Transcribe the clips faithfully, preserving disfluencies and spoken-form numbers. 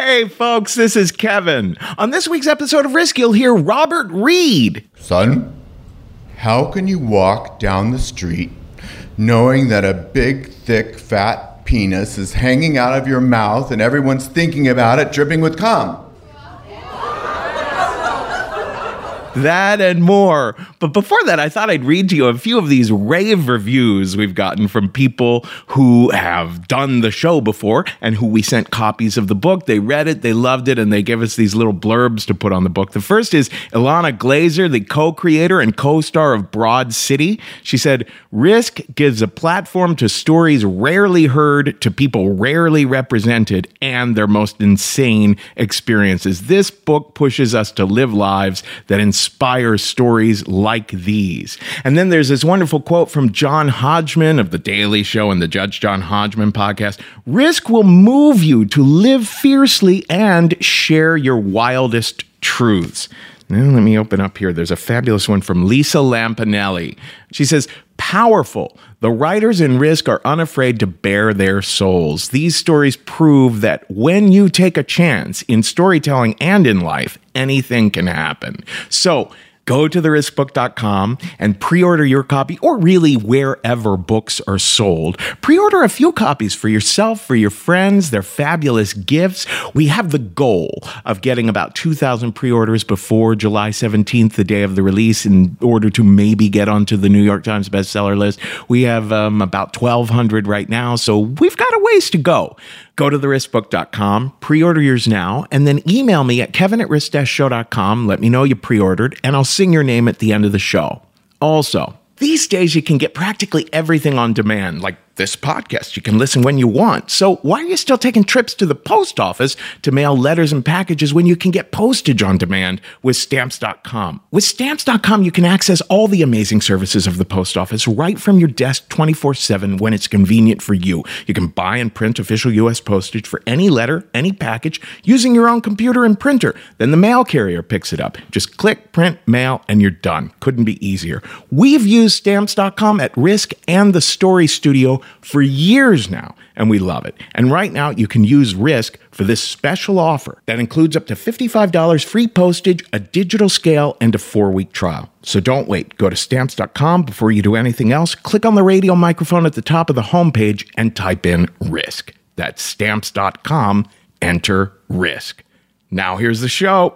Hey folks, this is Kevin. On this week's episode of Risk, you'll hear Robert Reed. Son, how can you walk down the street knowing that a big, thick, fat penis is hanging out of your mouth and everyone's thinking about it dripping with cum? That and more. But before that, I thought I'd read to you a few of these rave reviews we've gotten from people who have done the show before and who we sent copies of the book. They read it, they loved it, and they give us these little blurbs to put on the book. The first is Ilana Glazer, the co-creator and co-star of Broad City. She said, Risk gives a platform to stories rarely heard, to people rarely represented, and their most insane experiences. This book pushes us to live lives that inspire inspire stories like these. And then there's this wonderful quote from John Hodgman of The Daily Show and the Judge John Hodgman podcast. Risk will move you to live fiercely and share your wildest truths. Now, let me open up here. There's a fabulous one from Lisa Lampanelli. She says, powerful. The writers in Risk are unafraid to bare their souls. These stories prove that when you take a chance in storytelling and in life, anything can happen. So go to the risk book dot com and pre-order your copy, or really wherever books are sold. Pre-order a few copies for yourself, for your friends. They're fabulous gifts. We have the goal of getting about two thousand pre-orders before July seventeenth, the day of the release, in order to maybe get onto the New York Times bestseller list. We have um, about twelve hundred right now, so we've got a ways to go. Go to the risk book dot com, pre-order yours now, and then email me at kevin at risk dash show dot com. Let me know you pre-ordered, and I'll sing your name at the end of the show. Also, these days you can get practically everything on demand, like this podcast. You can listen when you want. So why are you still taking trips to the post office to mail letters and packages when you can get postage on demand with stamps dot com? With stamps dot com, you can access all the amazing services of the post office right from your desk twenty-four seven when it's convenient for you. You can buy and print official U S postage for any letter, any package, using your own computer and printer. Then the mail carrier picks it up. Just click, print, mail, and you're done. Couldn't be easier. We've used stamps dot com at Risk and the Story Studio for years now, and we love it. And right now, you can use Risk for this special offer that includes up to fifty-five dollars free postage, a digital scale, and a four-week trial. So don't wait. Go to stamps dot com before you do anything else. Click on the radio microphone at the top of the homepage and type in Risk. That's stamps dot com. Enter Risk. Now here's the show.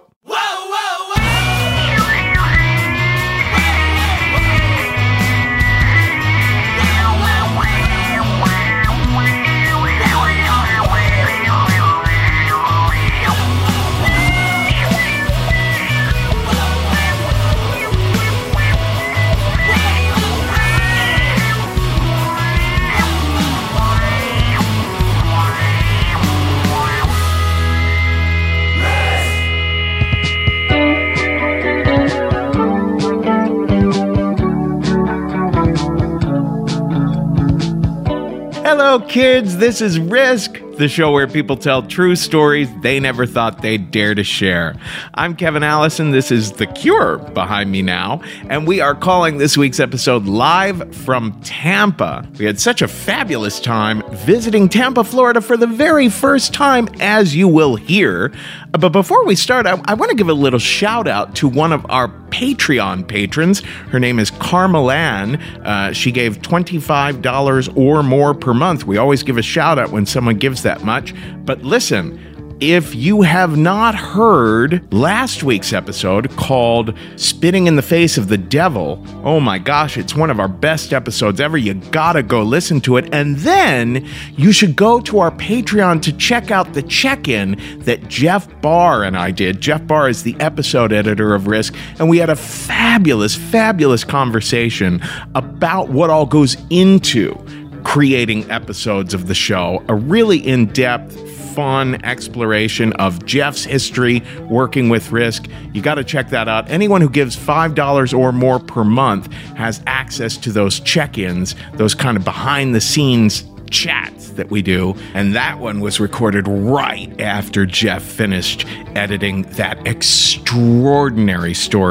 Hello, kids. This is Risk, the show where people tell true stories they never thought they'd dare to share. I'm Kevin Allison. This is The Cure behind me now, and we are calling this week's episode Live from Tampa. We had such a fabulous time visiting Tampa, Florida for the very first time, as you will hear. But before we start, I, I want to give a little shout out to one of our Patreon patrons. Her name is Carmelan. Uh, she gave twenty-five dollars or more per month. We always give a shout out when someone gives that much. But listen, if you have not heard last week's episode called Spitting in the Face of the Devil, oh my gosh, it's one of our best episodes ever. You gotta go listen to it. And then you should go to our Patreon to check out the check-in that Jeff Barr and I did. Jeff Barr is the episode editor of Risk, and we had a fabulous, fabulous conversation about what all goes into creating episodes of the show. A really in-depth, fun exploration of Jeff's history working with Risk. You got to check that out. Anyone who gives five dollars or more per month has access to those check-ins, those kind of behind-the-scenes chats that we do. And that one was recorded right after Jeff finished editing that extraordinary story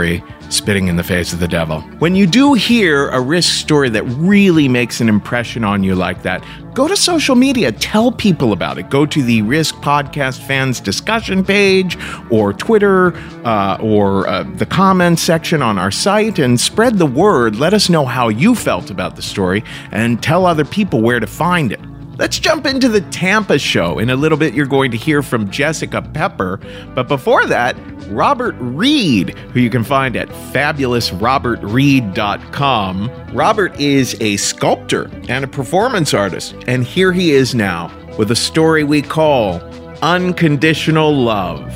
spitting in the face of the devil. When you do hear a Risk story that really makes an impression on you like that, go to social media, tell people about it. Go to the Risk Podcast Fans discussion page or Twitter uh, or uh, the comments section on our site and spread the word. Let us know how you felt about the story and tell other people where to find it. Let's jump into the Tampa show. In a little bit, you're going to hear from Jessica Pepper. But before that, Robert Reed, who you can find at fabulous robert reed dot com. Robert is a sculptor and a performance artist. And here he is now with a story we call Unconditional Love.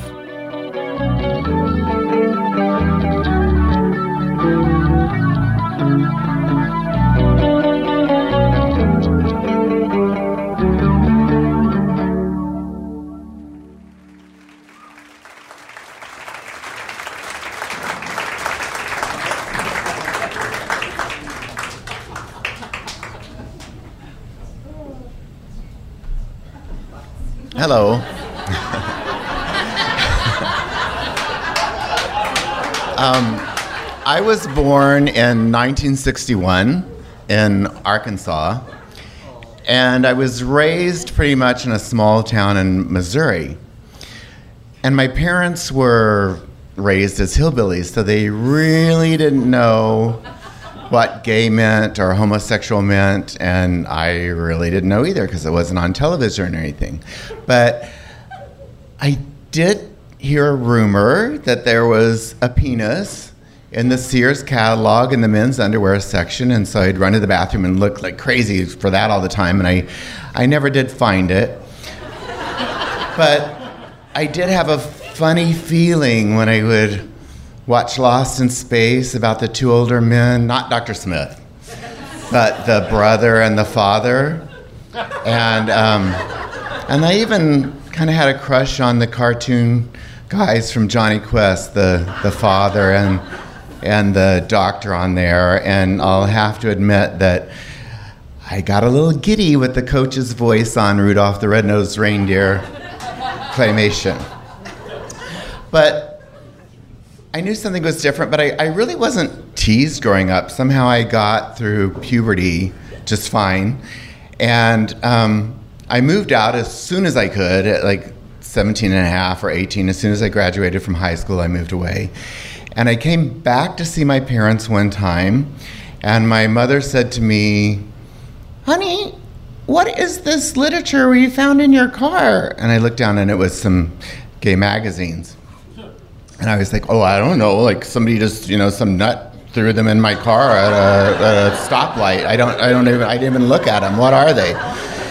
Hello. um, I was born in nineteen sixty-one in Arkansas, and I was raised pretty much in a small town in Missouri. And my parents were raised as hillbillies, so they really didn't know what gay meant or homosexual meant, and I really didn't know either because it wasn't on television or anything. But I did hear a rumor that there was a penis in the Sears catalog in the men's underwear section, and so I'd run to the bathroom and look like crazy for that all the time, and I, I never did find it. But I did have a funny feeling when I would watch Lost in Space about the two older men, not Doctor Smith, but the brother and the father. And um, and I even kind of had a crush on the cartoon guys from Johnny Quest, the, the father and and the doctor on there. And I'll have to admit that I got a little giddy with the coach's voice on Rudolph the Red-Nosed Reindeer claymation. But I knew something was different, but I, I really wasn't teased growing up. Somehow I got through puberty just fine. And um, I moved out as soon as I could, at like seventeen and a half or eighteen. As soon as I graduated from high school, I moved away. And I came back to see my parents one time, and my mother said to me, "Honey, what is this literature we found in your car?" And I looked down, and it was some gay magazines. And I was like, oh, I don't know, like somebody just, you know, some nut threw them in my car at a, at a stoplight. I don't, I don't even, I didn't even look at them. What are they?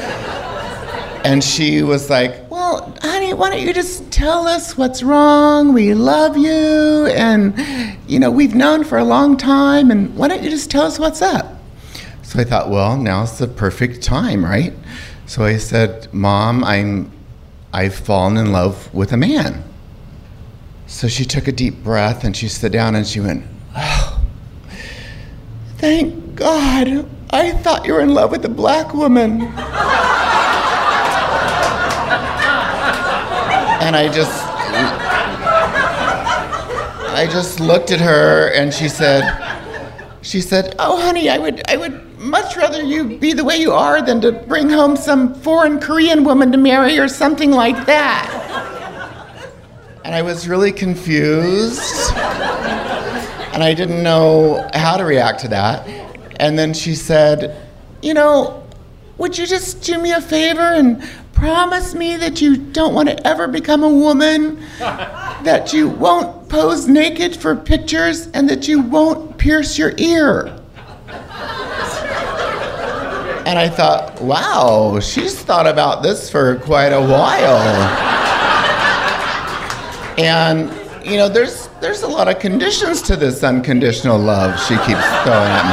And she was like, well, honey, why don't you just tell us what's wrong? We love you, and, you know, we've known for a long time, and why don't you just tell us what's up? So I thought, well, now's the perfect time, right? So I said, Mom, I'm, I've fallen in love with a man. So she took a deep breath and she sat down and she went, oh, thank God. I thought you were in love with a black woman. And I just, I just looked at her and she said, she said, oh, honey, I would, I would much rather you be the way you are than to bring home some foreign Korean woman to marry or something like that. And I was really confused, and I didn't know how to react to that. And then she said, you know, would you just do me a favor and promise me that you don't want to ever become a woman, that you won't pose naked for pictures, and that you won't pierce your ear? And I thought, wow, she's thought about this for quite a while. And, you know, there's there's a lot of conditions to this unconditional love she keeps throwing at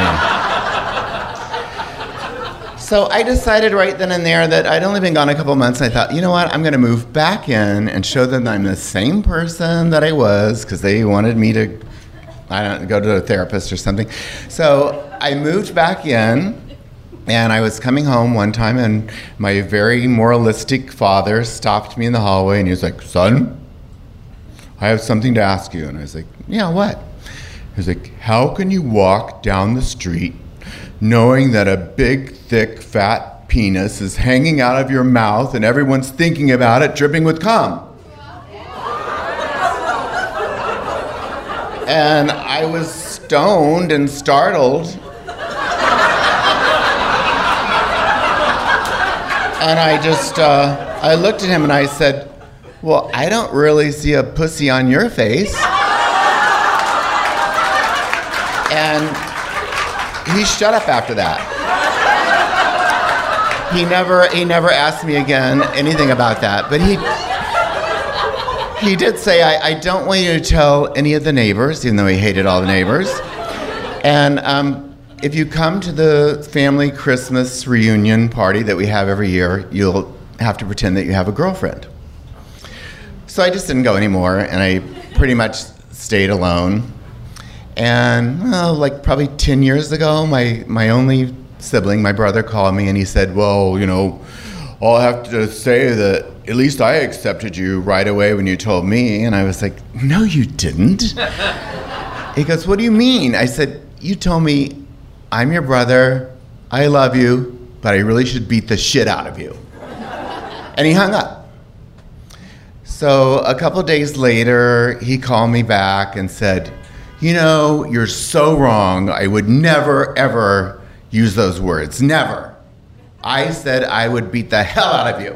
me. So I decided right then and there that I'd only been gone a couple months. I thought, you know what, I'm going to move back in and show them I'm the same person that I was, because they wanted me to, I don't know, go to a therapist or something. So I moved back in. And I was coming home one time, and my very moralistic father stopped me in the hallway, and he was like, son, I have something to ask you. And I was like, yeah, what? He's like, how can you walk down the street knowing that a big, thick, fat penis is hanging out of your mouth and everyone's thinking about it, dripping with cum? And I was stoned and startled. And I just, uh, I looked at him and I said, well, I don't really see a pussy on your face. And he shut up after that. He never, he never asked me again anything about that. But he, he did say, I, I don't want you to tell any of the neighbors, even though he hated all the neighbors. And um, if you come to the family Christmas reunion party that we have every year, you'll have to pretend that you have a girlfriend. So I just didn't go anymore, and I pretty much stayed alone. And oh, like probably ten years ago, my, my only sibling, my brother, called me and he said, well, you know, I'll have to say that at least I accepted you right away when you told me. And I was like, no, you didn't. He goes, what do you mean? I said, you told me I'm your brother, I love you, but I really should beat the shit out of you. And he hung up. So a couple days later, he called me back and said, you know, you're so wrong. I would never, ever use those words. Never. I said I would beat the hell out of you.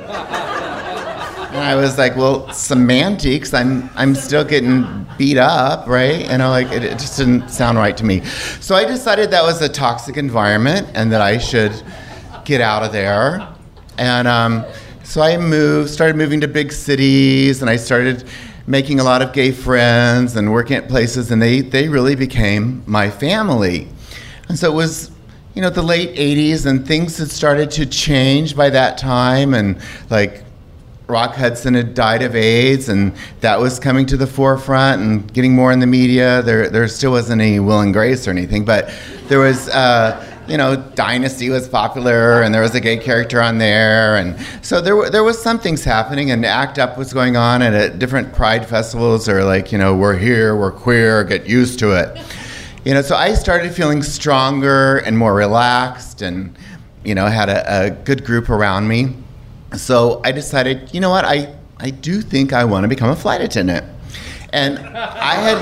And I was like, well, semantics, I'm I'm still getting beat up, right? You know, like it, it just didn't sound right to me. So I decided that was a toxic environment and that I should get out of there. And um, so I moved, started moving to big cities, and I started making a lot of gay friends and working at places, and they, they really became my family. And so it was, you know, the late eighties, and things had started to change by that time, and like Rock Hudson had died of AIDS, and that was coming to the forefront and getting more in the media. There there still wasn't any Will and Grace or anything, but there was, uh, you know, Dynasty was popular, and there was a gay character on there, and so there were there was some things happening, and ACT UP was going on, and at different Pride festivals, or like, you know, we're here, we're queer, get used to it. You know, so I started feeling stronger and more relaxed, and, you know, had a, a good group around me. So I decided, you know what, I, I do think I want to become a flight attendant. And I had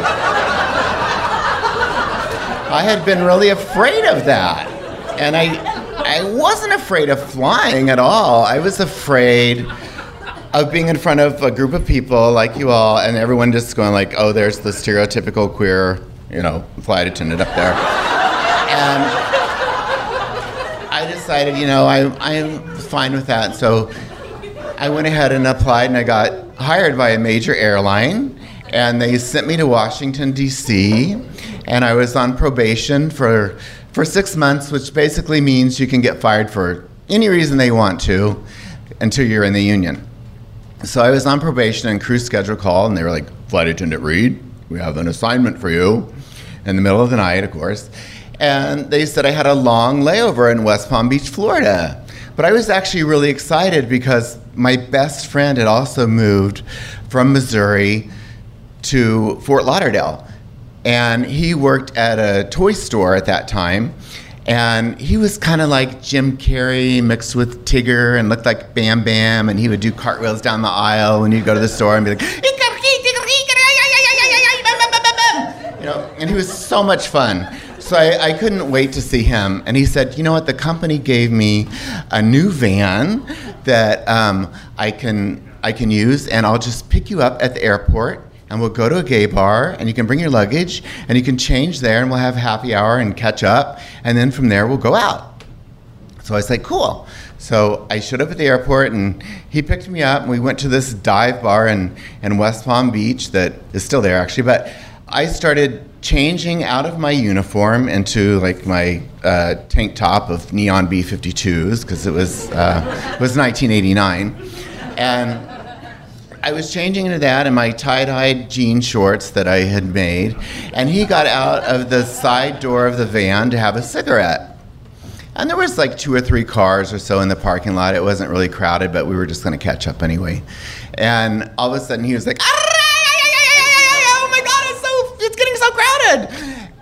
I had been really afraid of that. And I I wasn't afraid of flying at all. I was afraid of being in front of a group of people like you all, and everyone just going like, oh, there's the stereotypical queer, you know, flight attendant up there. And I decided, you know, I, I'm fine with that. So I went ahead and applied, and I got hired by a major airline, and they sent me to Washington, D C, and I was on probation for for six months, which basically means you can get fired for any reason they want to until you're in the union. So I was on probation, and crew schedule call, and they were like, Flight Attendant Reed, we have an assignment for you, in the middle of the night, of course. And they said I had a long layover in West Palm Beach, Florida. But I was actually really excited because my best friend had also moved from Missouri to Fort Lauderdale. And he worked at a toy store at that time. And he was kind of like Jim Carrey mixed with Tigger, and looked like Bam Bam. And he would do cartwheels down the aisle when you'd go to the store and be like, you know, and he was so much fun. So I, I couldn't wait to see him. And he said, you know what, the company gave me a new van that um, I can I can use, and I'll just pick you up at the airport, and we'll go to a gay bar, and you can bring your luggage, and you can change there, and we'll have happy hour and catch up, and then from there we'll go out. So I was like, cool. So I showed up at the airport, and he picked me up, and we went to this dive bar in, in West Palm Beach that is still there, actually, but I started changing out of my uniform into like my uh, tank top of neon B fifty-twos, because it was uh, it was nineteen eighty-nine, and I was changing into that and my tie-dyed jean shorts that I had made, and he got out of the side door of the van to have a cigarette. And there was like two or three cars or so in the parking lot. It wasn't really crowded, but we were just going to catch up anyway. And all of a sudden he was like, oh my God, it's so it's getting so crowded.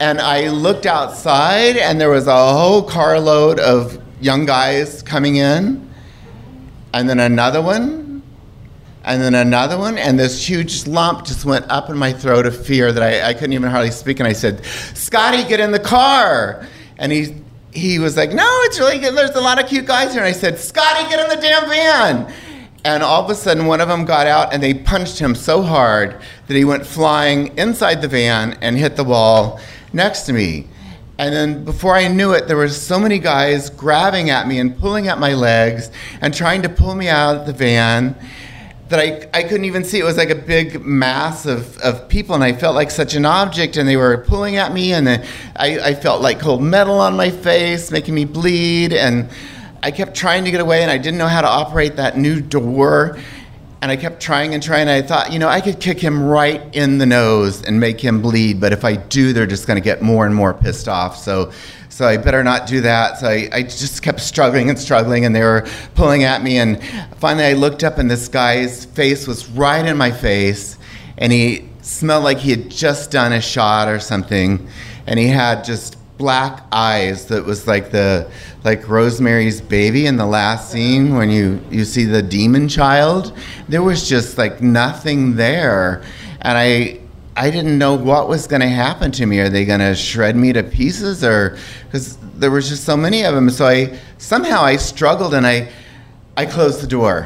And I looked outside, and there was a whole carload of young guys coming in, and then another one, and then another one, and this huge lump just went up in my throat of fear that I, I couldn't even hardly speak. And I said, "Scotty, get in the car." And he he was like, "No, it's really good. There's a lot of cute guys here." And I said, "Scotty, get in the damn van." And all of a sudden, one of them got out, and they punched him so hard that he went flying inside the van and hit the wall next to me. And then before I knew it, there were so many guys grabbing at me and pulling at my legs and trying to pull me out of the van that I, I couldn't even see. It was like a big mass of, of people, and I felt like such an object, and they were pulling at me, and then I, I felt like cold metal on my face, making me bleed, and I kept trying to get away, and I didn't know how to operate that new door. And I kept trying and trying, and I thought, you know, I could kick him right in the nose and make him bleed, but if I do, they're just going to get more and more pissed off. So so I better not do that. So I, I just kept struggling and struggling, and they were pulling at me. And finally I looked up, and this guy's face was right in my face, and he smelled like he had just done a shot or something, and he had just black eyes that was like the like Rosemary's Baby in the last scene when you you see the demon child. There was just like nothing there, and I I didn't know what was going to happen to me. Are they going to shred me to pieces, or because there was just so many of them? So I somehow I struggled, and I I closed the door,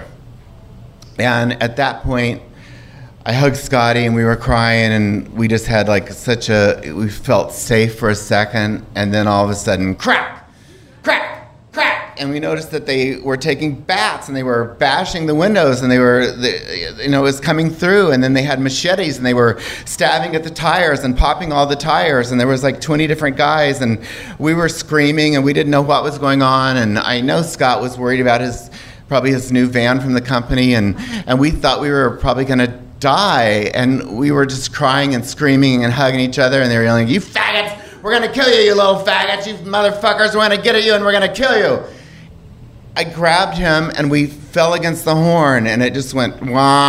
and at that point I hugged Scotty, and we were crying, and we just had like such a, we felt safe for a second, and then all of a sudden, crack, crack, crack, and we noticed that they were taking bats, and they were bashing the windows, and they were, they, you know, it was coming through, and then they had machetes, and they were stabbing at the tires and popping all the tires, and there was like twenty different guys, and we were screaming, and we didn't know what was going on, and I know Scott was worried about his, probably his new van from the company, and, and we thought we were probably going to die, and we were just crying and screaming and hugging each other, and they were yelling, "You faggots, we're gonna kill you, you little faggots, you motherfuckers, we're gonna get at you and we're gonna kill you." I grabbed him, and we fell against the horn, and it just went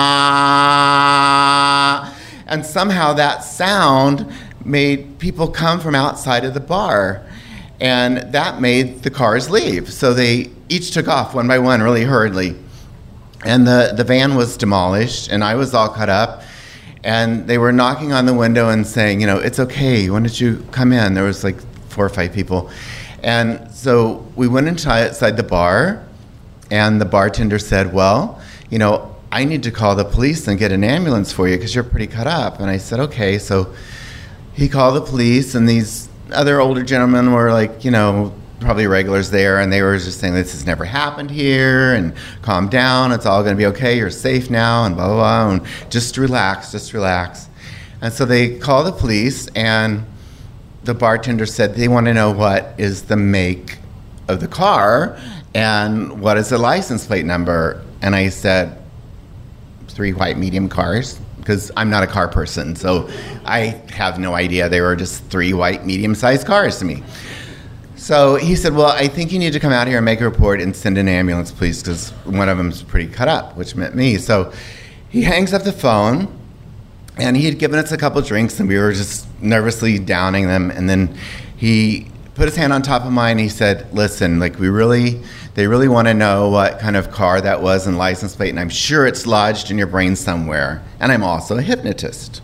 wah, and somehow that sound made people come from outside of the bar, and that made the cars leave. So they each took off one by one really hurriedly. And the, the van was demolished, and I was all cut up. And they were knocking on the window and saying, you know, "It's okay, why don't you come in?" There was like four or five people. And so we went inside the bar, and the bartender said, "Well, you know, I need to call the police and get an ambulance for you because you're pretty cut up." And I said, "Okay." So he called the police, and these other older gentlemen were like, you know, probably regulars there, and they were just saying, "This has never happened here, and calm down, it's all going to be okay, you're safe now," and blah, blah, blah, and just relax, just relax. And so they called the police, and the bartender said they want to know what is the make of the car, and what is the license plate number. And I said, three white medium cars, because I'm not a car person, so I have no idea. They were just three white medium-sized cars to me. So he said, "Well, I think you need to come out here and make a report and send an ambulance, please, because one of them's pretty cut up," which meant me. So he hangs up the phone, and he had given us a couple drinks, and we were just nervously downing them. And then he put his hand on top of mine, and he said, "Listen, like we really, they really want to know what kind of car that was and license plate, and I'm sure it's lodged in your brain somewhere. And I'm also a hypnotist."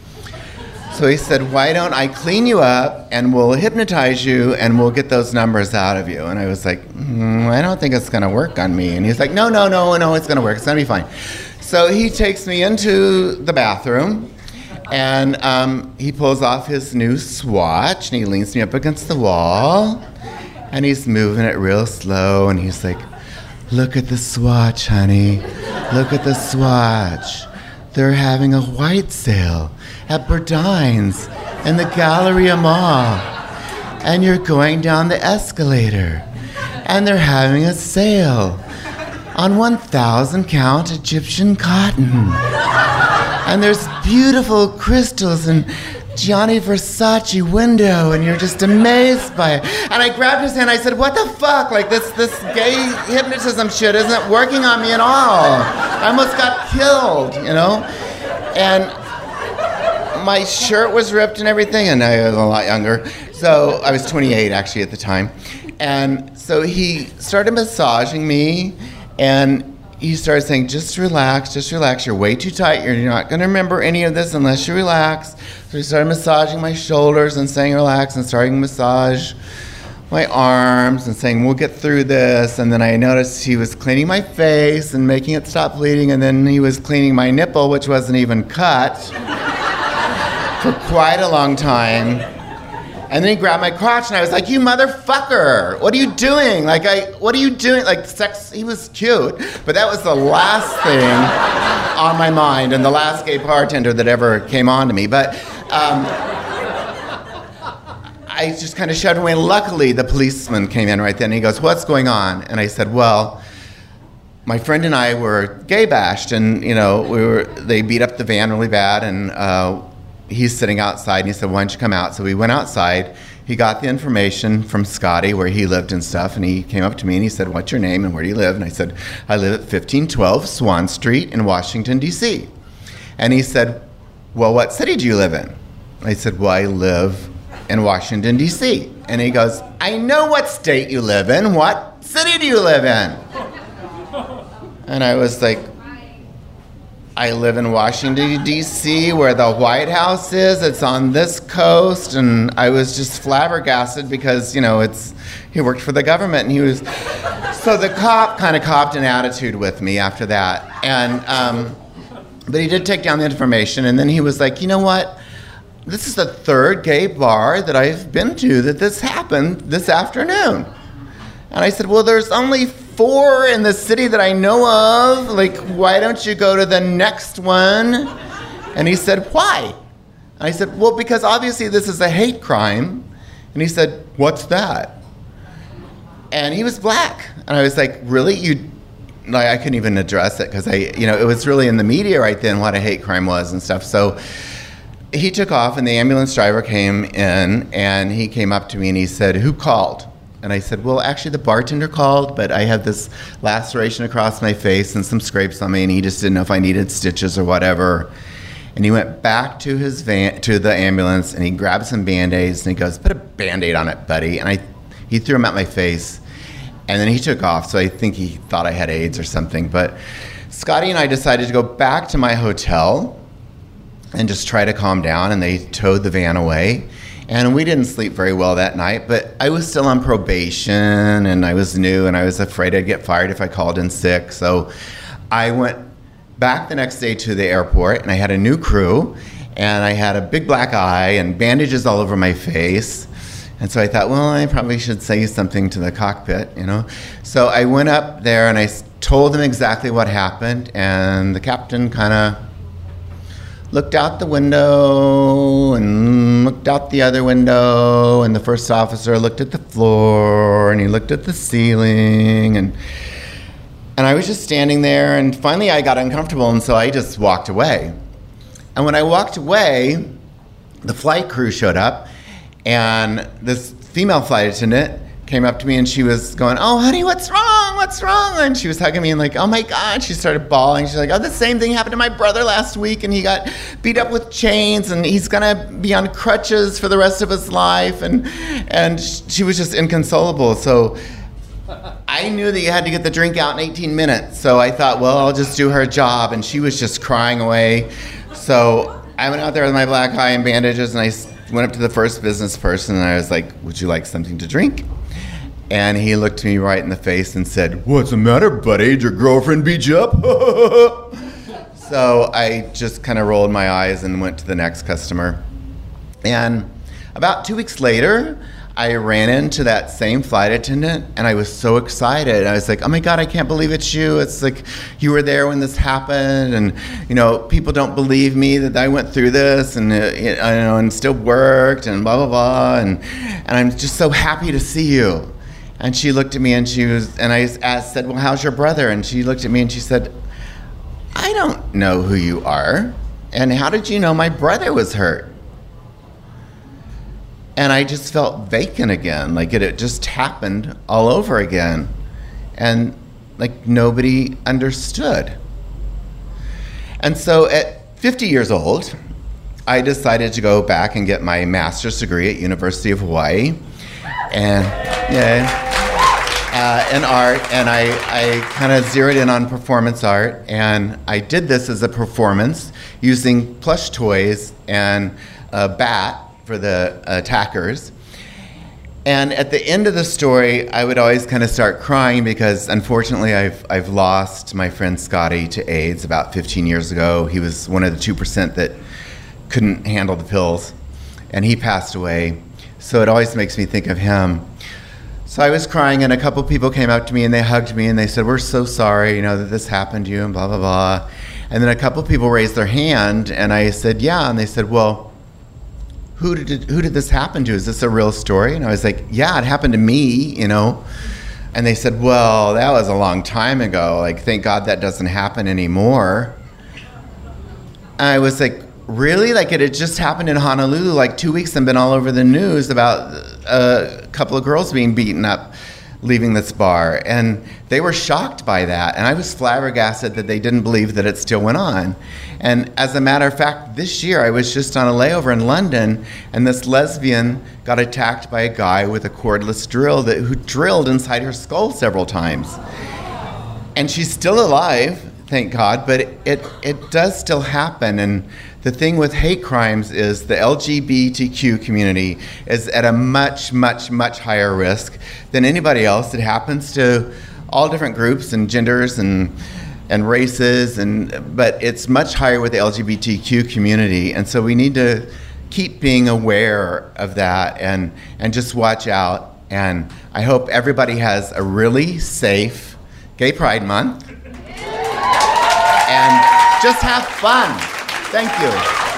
So he said, "Why don't I clean you up, and we'll hypnotize you, and we'll get those numbers out of you." And I was like, mm, I don't think it's going to work on me. And he's like, no, no, no, no, it's going to work. It's going to be fine. So he takes me into the bathroom, and um, he pulls off his new swatch, and he leans me up against the wall, and he's moving it real slow, and he's like, "Look at the swatch, honey. Look at the swatch. They're having a white sale at Burdine's in the Galleria Mall. And you're going down the escalator, and they're having a sale on one thousand count Egyptian cotton. And there's beautiful crystals and Gianni Versace window, and you're just amazed by it." And I grabbed his hand, I said, "What the fuck? Like this this gay hypnotism shit isn't working on me at all. I almost got killed, you know?" And my shirt was ripped and everything, and I was a lot younger. So I was twenty-eight actually at the time. And so he started massaging me, and he started saying, just relax, just relax. You're way too tight. You're not going to remember any of this unless you relax. So he started massaging my shoulders and saying relax, and starting to massage my arms and saying, we'll get through this. And then I noticed he was cleaning my face and making it stop bleeding, and then he was cleaning my nipple, which wasn't even cut, for quite a long time. And then he grabbed my crotch, and I was like, you motherfucker, what are you doing? Like, I, what are you doing? Like, sex, he was cute, but that was the last thing on my mind, and the last gay bartender that ever came on to me. But um, I just kind of shoved him away. Luckily, the policeman came in right then, and he goes, what's going on? And I said, well, my friend and I were gay bashed, and, you know, we were, they beat up the van really bad, and uh, he's sitting outside, and he said, why don't you come out? So we went outside. He got the information from Scotty where he lived and stuff, and he came up to me and he said, what's your name and where do you live? And I said, I live at fifteen twelve Swan Street in Washington, D C And he said, well, what city do you live in? I said, well, I live in Washington, D C And he goes, I know what state you live in. What city do you live in? And I was like, I live in Washington, D C, where the White House is. It's on this coast. And I was just flabbergasted because, you know, it's he worked for the government. And he was... So the cop kind of copped an attitude with me after that. And, um, but he did take down the information. And then he was like, you know what? This is the third gay bar that I've been to that this happened this afternoon. And I said, well, there's only four in the city that I know of. Like, why don't you go to the next one? And he said, why? And I said, well, because obviously this is a hate crime. And he said, what's that? And he was black. And I was like, really? You, like, I couldn't even address it because I, you know, it was really in the media right then what a hate crime was and stuff. So he took off, and the ambulance driver came in, and he came up to me and he said, who called? And I said, well, actually the bartender called, but I have this laceration across my face and some scrapes on me, and he just didn't know if I needed stitches or whatever. And he went back to his van, to the ambulance, and he grabbed some Band-Aids, and he goes, put a Band-Aid on it, buddy. And I, he threw them at my face, and then he took off, so I think he thought I had AIDS or something. But Scotty and I decided to go back to my hotel and just try to calm down, and they towed the van away. And we didn't sleep very well that night, but I was still on probation, and I was new, and I was afraid I'd get fired if I called in sick. So I went back the next day to the airport, and I had a new crew, and I had a big black eye and bandages all over my face. And so I thought, well, I probably should say something to the cockpit, you know. So I went up there, and I told them exactly what happened, and the captain kind of looked out the window and looked out the other window, and the first officer looked at the floor, and he looked at the ceiling, and and I was just standing there, and finally I got uncomfortable, and so I just walked away. And when I walked away, the flight crew showed up, and this female flight attendant came up to me, and she was going, oh, honey, what's wrong? What's wrong? And she was hugging me and like, oh my God. She started bawling. She's like, oh, the same thing happened to my brother last week, and he got beat up with chains, and he's gonna be on crutches for the rest of his life. And and she was just inconsolable. So I knew that you had to get the drink out in eighteen minutes. So I thought, well, I'll just do her job. And she was just crying away. So I went out there with my black eye and bandages, and I went up to the first business person, and I was like, would you like something to drink? And he looked me right in the face and said, what's the matter, buddy? Did your girlfriend beat you up? So I just kind of rolled my eyes and went to the next customer. And about two weeks later, I ran into that same flight attendant, and I was so excited. I was like, oh my God, I can't believe it's you. It's like you were there when this happened, and you know, people don't believe me that I went through this, and uh, you know, and still worked, and blah blah blah, and and I'm just so happy to see you. And she looked at me, and she was, and I asked, said, well, how's your brother? And she looked at me, and she said, I don't know who you are, and how did you know my brother was hurt? And I just felt vacant again, like it had just happened all over again. And like nobody understood. And so at fifty years old, I decided to go back and get my master's degree at University of Hawaii, and yeah. Uh, in art, and I, I kind of zeroed in on performance art, and I did this as a performance using plush toys and a bat for the attackers. And at the end of the story, I would always kind of start crying because, unfortunately, I've I've lost my friend Scotty to AIDS about fifteen years ago. He was one of the two percent that couldn't handle the pills, and he passed away. So it always makes me think of him. So I was crying, and a couple people came up to me, and they hugged me, and they said, "We're so sorry, you know, that this happened to you," and blah, blah, blah. And then a couple people raised their hand, and I said, "Yeah." And they said, "Well, who did it, who did this happen to? Is this a real story?" And I was like, "Yeah, it happened to me, you know." And they said, "Well, that was a long time ago. Like, thank God that doesn't happen anymore." And I was like, really? Like, it had just happened in Honolulu like two weeks and been all over the news about a couple of girls being beaten up leaving this bar. And they were shocked by that. And I was flabbergasted that they didn't believe that it still went on. And as a matter of fact, this year I was just on a layover in London, and this lesbian got attacked by a guy with a cordless drill that who drilled inside her skull several times. And she's still alive, thank God, but it, it, it does still happen. And the thing with hate crimes is the L G B T Q community is at a much, much, much higher risk than anybody else. It happens to all different groups and genders and and races, and but it's much higher with the L G B T Q community. And so we need to keep being aware of that and, and just watch out. And I hope everybody has a really safe Gay Pride Month. And just have fun. Thank you.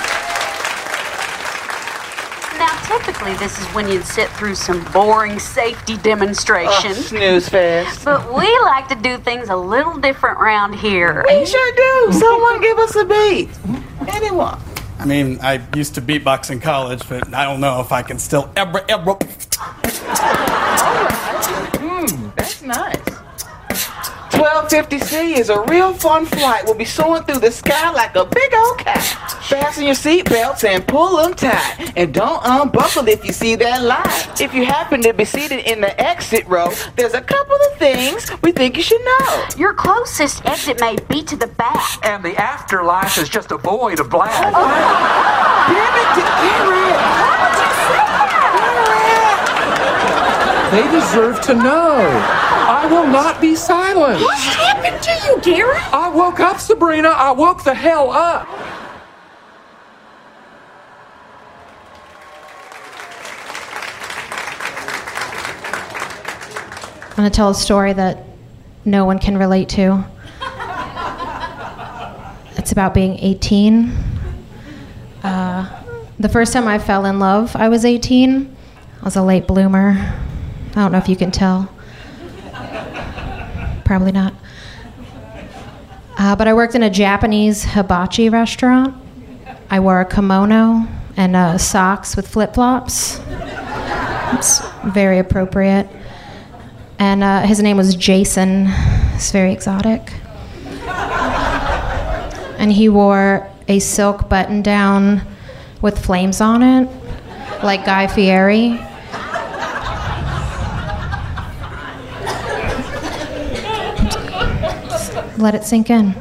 Now, typically, this is when you'd sit through some boring safety demonstrations. Oh, snooze fest. But we like to do things a little different around here. We sure do. Someone give us a beat. Anyone. I mean, I used to beatbox in college, but I don't know if I can still ever, ever... All right. Mm, that's nice. twelve fifty C is a real fun flight. We'll be soaring through the sky like a big old cat. Fasten your seatbelts and pull them tight. And don't unbuckle if you see that light. If you happen to be seated in the exit row, there's a couple of things we think you should know. Your closest exit may be to the back. And the afterlife is just a void of black. Oh, damn it, Garrett! Why would you say that? They deserve to know. I will not be silent. What happened to you, Garrett? I woke up, Sabrina. I woke the hell up. I'm going to tell a story that no one can relate to. It's about being eighteen. Uh, the first time I fell in love, I was eighteen. I was a late bloomer. I don't know if you can tell. Probably not. Uh, but I worked in a Japanese hibachi restaurant. I wore a kimono and uh, socks with flip-flops. It's very appropriate. And uh, his name was Jason. It's very exotic. And he wore a silk button-down with flames on it, like Guy Fieri. Let it sink in.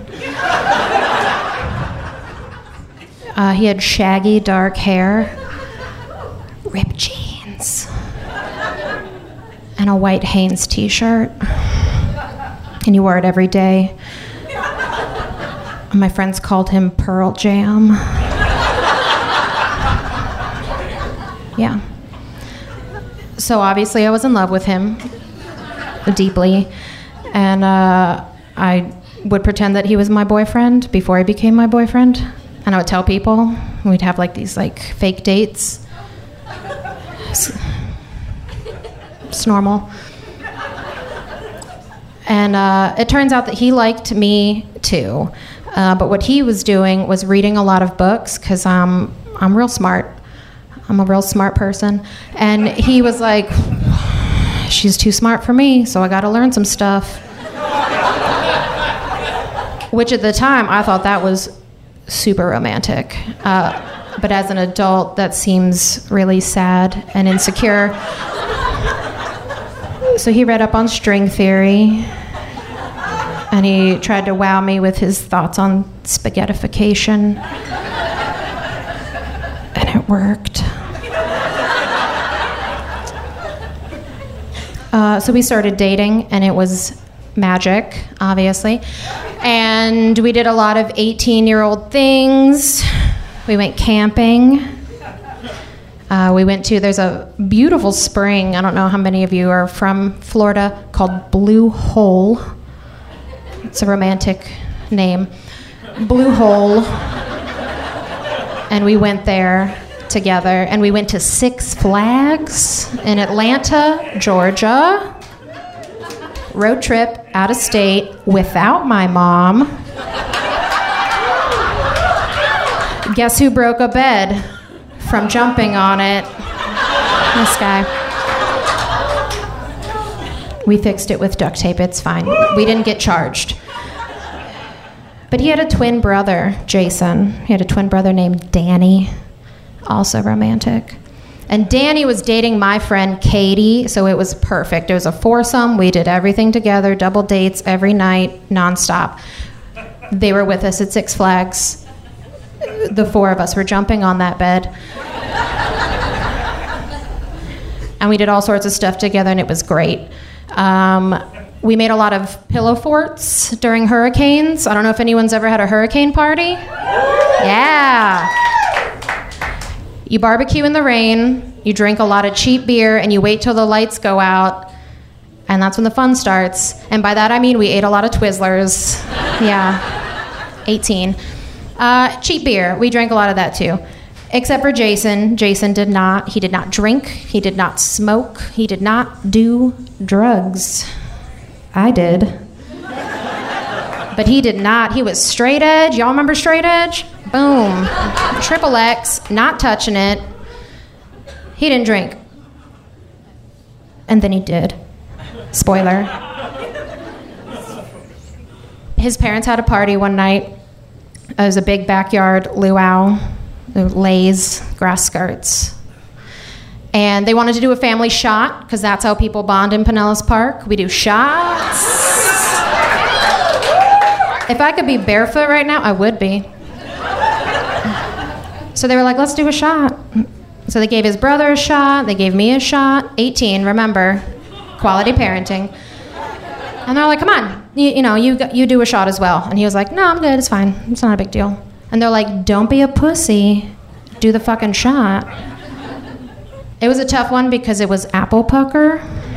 Uh, he had shaggy, dark hair, ripped jeans, and a white Hanes t-shirt. And he wore it every day. And my friends called him Pearl Jam. Yeah. So obviously I was in love with him deeply. And uh, I would pretend that he was my boyfriend before he became my boyfriend. And I would tell people. We'd have like these like fake dates. It's, it's normal. And uh, it turns out that he liked me too. Uh, but what he was doing was reading a lot of books, because um, I'm real smart. I'm a real smart person. And he was like, she's too smart for me, so I got to learn some stuff. Which at the time, I thought that was super romantic. Uh, but as an adult, that seems really sad and insecure. So he read up on string theory, and he tried to wow me with his thoughts on spaghettification. And it worked. Uh, so we started dating, and it was magic, obviously. And we did a lot of eighteen-year-old things. We went camping. Uh, we went to, there's a beautiful spring, I don't know how many of you are from Florida, called Blue Hole. It's a romantic name. Blue Hole. And we went there together, and we went to Six Flags in Atlanta, Georgia. Road trip out of state without my mom. Guess who broke a bed from jumping on it? This guy. We fixed it with duct tape, it's fine. We didn't get charged. But he had a twin brother, Jason. He had a twin brother named Danny, also romantic. And Danny was dating my friend Katie, so it was perfect. It was a foursome. We did everything together, double dates every night, nonstop. They were with us at Six Flags. The four of us were jumping on that bed. And we did all sorts of stuff together, and it was great. Um, we made a lot of pillow forts during hurricanes. I don't know if anyone's ever had a hurricane party. Yeah. You barbecue in the rain, you drink a lot of cheap beer, and you wait till the lights go out, and that's when the fun starts. And by that I mean we ate a lot of Twizzlers. Yeah, eighteen. Uh, cheap beer, we drank a lot of that too. Except for Jason. Jason did not. He did not drink. He did not smoke. He did not do drugs. I did. But he did not. He was straight edge. Y'all remember straight edge? Boom. Triple X, not touching it. He didn't drink. And then he did. Spoiler. His parents had a party one night. It was a big backyard luau. Lays, grass skirts. And they wanted to do a family shot, because that's how people bond in Pinellas Park. We do shots. If I could be barefoot right now, I would be. So they were like, let's do a shot. So they gave his brother a shot. They gave me a shot. eighteen, remember, quality parenting. And they're like, come on, you, you know, you you do a shot as well. And he was like, no, I'm good, it's fine. It's not a big deal. And they're like, don't be a pussy. Do the fucking shot. It was a tough one because it was apple pucker.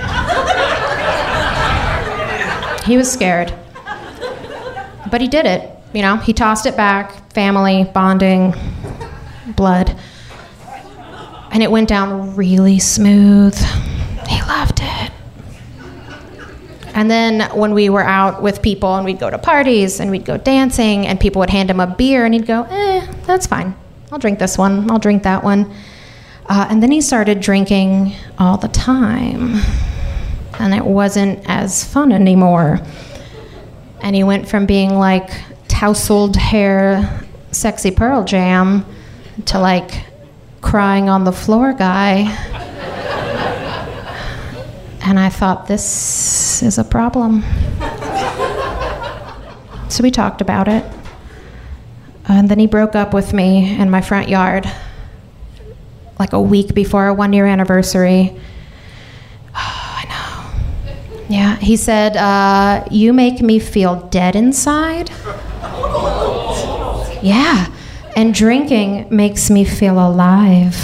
He was scared. But he did it. You know, he tossed it back. Family, bonding, blood. And it went down really smooth. He loved it. And then when we were out with people and we'd go to parties and we'd go dancing and people would hand him a beer and he'd go, eh, that's fine. I'll drink this one. I'll drink that one. Uh, and then he started drinking all the time. And it wasn't as fun anymore. And he went from being like tousled hair, sexy Pearl Jam to like crying on the floor guy. And I thought, this is a problem. So we talked about it. And then he broke up with me in my front yard, like a week before our one-year anniversary. Oh, I know. Yeah, he said, uh, you make me feel dead inside. Yeah, and drinking makes me feel alive.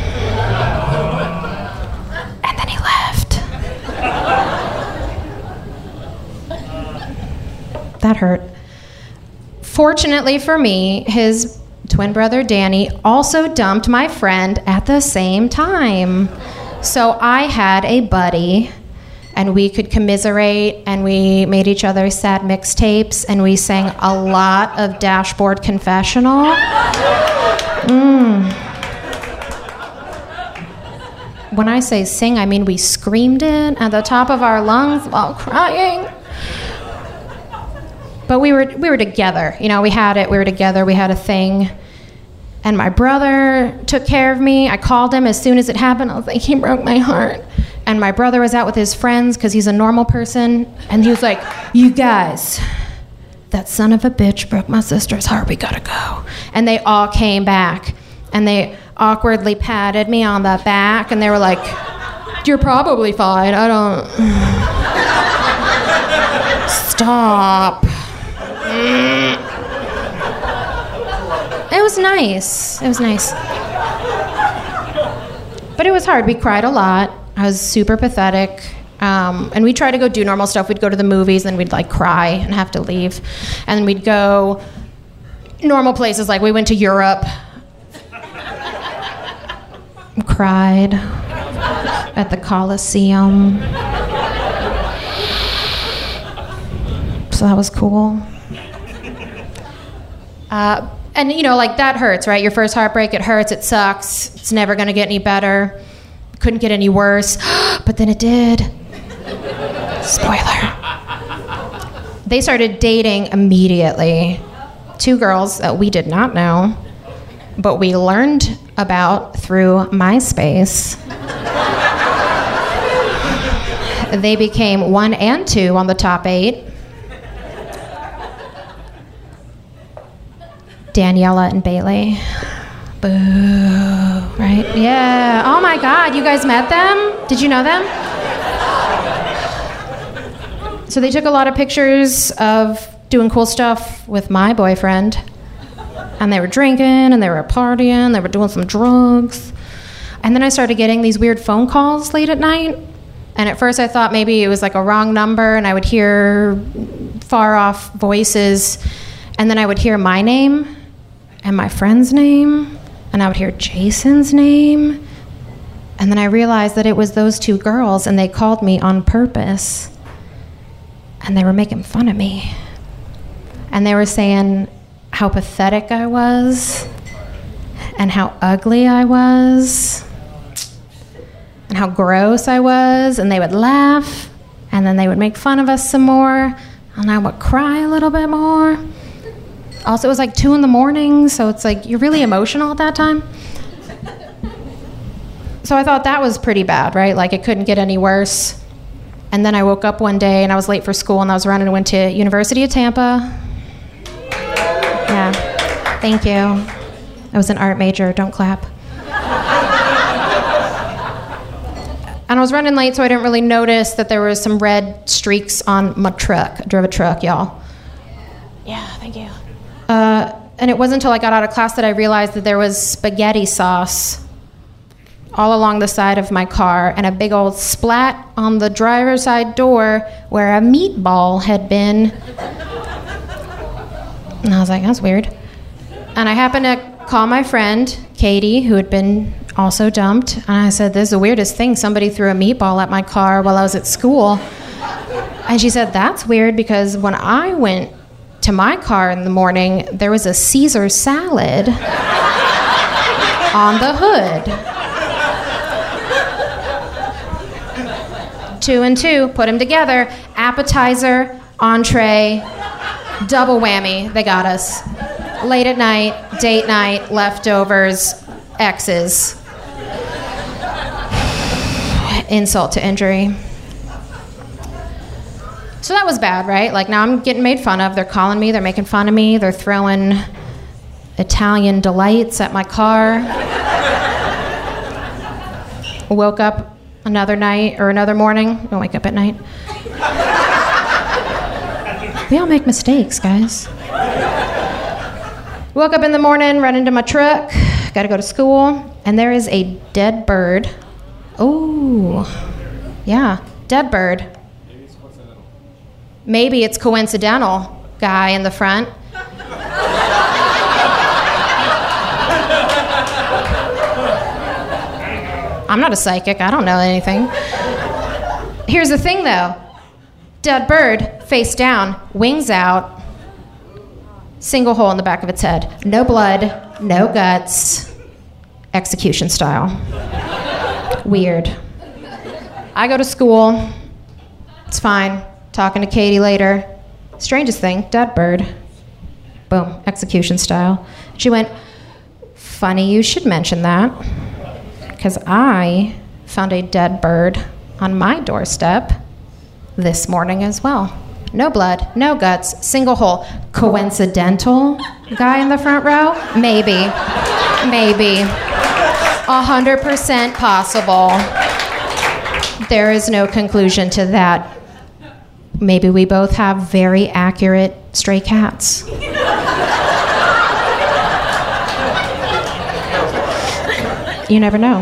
That hurt. Fortunately for me, his twin brother Danny also dumped my friend at the same time. So I had a buddy, and we could commiserate, and we made each other sad mixtapes, and we sang a lot of Dashboard Confessional. Mm. When I say sing, I mean we screamed it at the top of our lungs while crying. But we were we were together. You know, we had it. We were together. We had a thing. And my brother took care of me. I called him as soon as it happened. I was like, he broke my heart. And my brother was out with his friends because he's a normal person. And he was like, you guys, that son of a bitch broke my sister's heart. We gotta go. And they all came back. And they awkwardly patted me on the back. And they were like, you're probably fine. I don't... Stop. It was nice. It was nice. But it was hard. We cried a lot. I was super pathetic. Um, and we'd try to go do normal stuff. We'd go to the movies and we'd like cry and have to leave. And we'd go normal places, like we went to Europe. Cried at the Colosseum. So that was cool. Uh, and you know, like that hurts, right? Your first heartbreak, it hurts, it sucks. It's never gonna get any better. Couldn't get any worse. But then it did. Spoiler. They started dating immediately. Two girls that we did not know, but we learned about through MySpace. They became one and two on the top eight. Daniela and Bailey. Boo, right? Yeah. Oh my God, you guys met them? Did you know them? So they took a lot of pictures of doing cool stuff with my boyfriend. And they were drinking, and they were partying, they were doing some drugs. And then I started getting these weird phone calls late at night. And at first I thought maybe it was like a wrong number, and I would hear far off voices. And then I would hear my name and my friend's name, and I would hear Jason's name. And then I realized that it was those two girls, and they called me on purpose. And they were making fun of me. And they were saying how pathetic I was, and how ugly I was, and how gross I was, and they would laugh, and then they would make fun of us some more, and I would cry a little bit more. Also, it was like two in the morning, so it's like you're really emotional at that time. So I thought that was pretty bad, right? Like it couldn't get any worse. And then I woke up one day and I was late for school, and I was running and went to University of Tampa. Yeah, thank you. I was an art major, don't clap. And I was running late, so I didn't really notice that there was some red streaks on my truck. I drove a truck, y'all. Yeah, thank you. Uh, and it wasn't until I got out of class that I realized that there was spaghetti sauce all along the side of my car, and a big old splat on the driver's side door where a meatball had been. And I was like, that's weird. And I happened to call my friend, Katie, who had been also dumped. And I said, this is the weirdest thing. Somebody threw a meatball at my car while I was at school. And she said, that's weird, because when I went to my car in the morning, there was a Caesar salad on the hood. Two and two, put them together. Appetizer, entree, double whammy. They got us. Late at night, date night, leftovers, exes. Insult to injury. So that was bad, right? Like now I'm getting made fun of. They're calling me, they're making fun of me, they're throwing Italian delights at my car. Woke up another night or another morning. Don't wake up at night. We all make mistakes, guys. Woke up in the morning, run into my truck, gotta go to school, and there is a dead bird. Oh, yeah, dead bird. Maybe it's coincidental. Maybe it's coincidental, guy in the front. I'm not a psychic, I don't know anything. Here's the thing though. Dead bird, face down, wings out, single hole in the back of its head. No blood, no guts, execution style. Weird. I go to school, it's fine. Talking to Katie later. strangest thing, dead bird. Boom, execution style. She went, funny you should mention that, because I found a dead bird on my doorstep this morning as well. No blood, no guts, single hole. Coincidental guy in the front row? Maybe. Maybe. A hundred percent possible. There is no conclusion to that. Maybe we both have very accurate stray cats. You never know.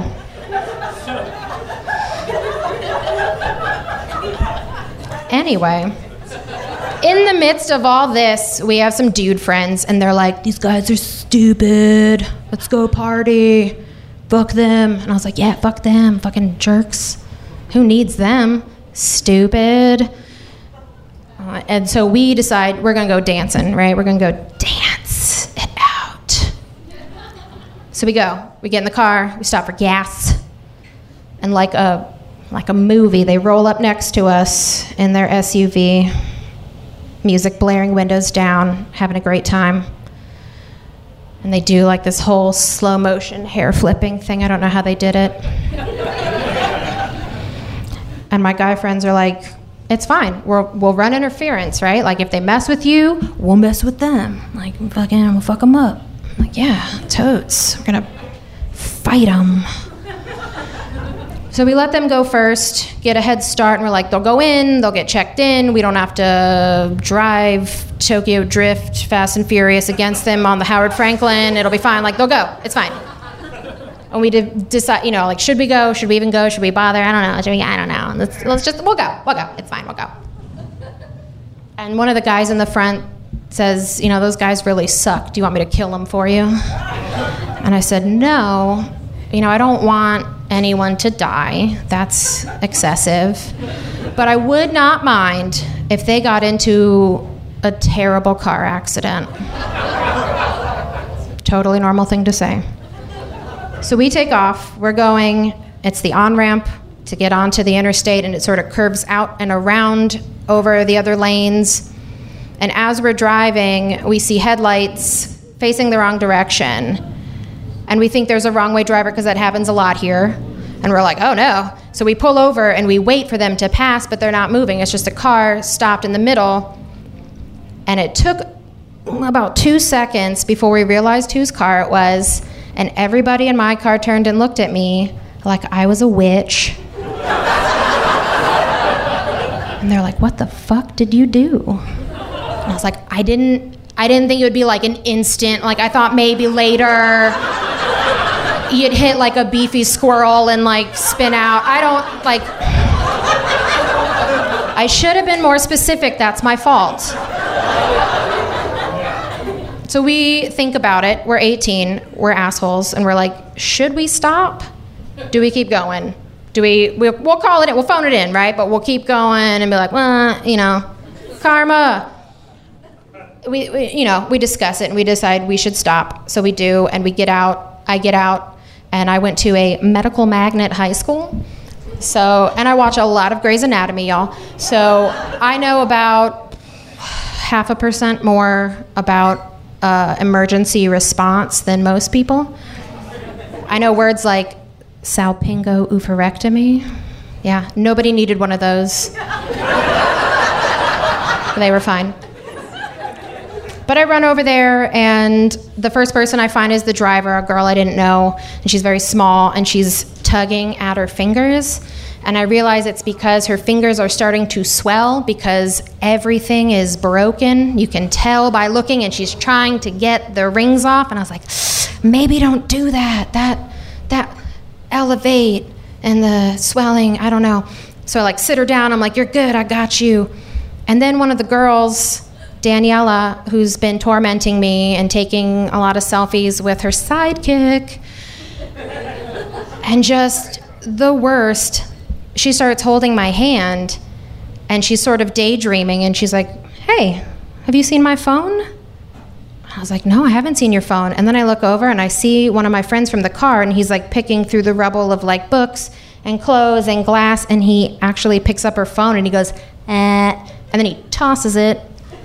Anyway, in the midst of all this, we have some dude friends, and they're like, these guys are stupid. Let's go party. Fuck them. And I was like, yeah, fuck them. Fucking jerks. Who needs them? Stupid. Uh, and so we decide we're going to go dancing, right? We're going to go dance it out. So we go. We get in the car. We stop for gas. And like a like a movie, they roll up next to us in their S U V. Music blaring, windows down, having a great time. And they do like this whole slow motion hair flipping thing. I don't know how they did it. And my guy friends are like, it's fine. We'll, we'll run interference, right? Like if they mess with you, we'll mess with them. Like fucking, we'll fuck them up. I'm like, yeah, totes. We're gonna fight them. So we let them go first, get a head start, and we're like, they'll go in, they'll get checked in, we don't have to drive Tokyo Drift, Fast and Furious against them on the Howard Franklin, it'll be fine, like, they'll go, it's fine. And we did decide, you know, like, should we go, should we even go, should we bother, I don't know, should we, I don't know, let's, let's just, we'll go, we'll go, it's fine, we'll go. And one of the guys in the front says, you know, those guys really suck, do you want me to kill them for you? And I said, no, you know, I don't want anyone to die. That's excessive. But I would not mind if they got into a terrible car accident. Totally normal thing to say. So we take off. We're going, it's the on-ramp to get onto the interstate, and it sort of curves out and around over the other lanes. And as we're driving, we see headlights facing the wrong direction. And we think there's a wrong way driver because that happens a lot here. And we're like, oh no. So we pull over and we wait for them to pass, but they're not moving. It's just a car stopped in the middle. And it took about two seconds before we realized whose car it was. And everybody in my car turned and looked at me like I was a witch. And they're like, what the fuck did you do? And I was like, I didn't, I didn't think it would be like an instant. Like I thought maybe later you'd hit like a beefy squirrel and like spin out. I don't like, I should have been more specific. That's my fault. So we think about it. We're eighteen, we're assholes, and we're like, should we stop? Do we keep going? Do we, we'll, we'll call it in, we'll phone it in, right? But we'll keep going and be like, well, you know, karma. We, we, you know, we discuss it and we decide we should stop. So we do, and we get out, I get out, and I went to a medical magnet high school. So, and I watch a lot of Grey's Anatomy, y'all. So I know about half a percent more about uh, emergency response than most people. I know words like salpingo-oophorectomy. Yeah, nobody needed one of those. They were fine. But I run over there, and the first person I find is the driver, a girl I didn't know, and she's very small, and she's tugging at her fingers. And I realize it's because her fingers are starting to swell because everything is broken. You can tell by looking, and she's trying to get the rings off. And I was like, maybe don't do that. That, that elevate and the swelling, I don't know. So I like sit her down. I'm like, you're good, I got you. And then one of the girls, Daniela, who's been tormenting me and taking a lot of selfies with her sidekick, and just the worst, she starts holding my hand, and she's sort of daydreaming, and she's like, hey, have you seen my phone? I was like, no, I haven't seen your phone. And then I look over, and I see one of my friends from the car, and he's like picking through the rubble of like books and clothes and glass, and he actually picks up her phone, and he goes, eh, and then he tosses it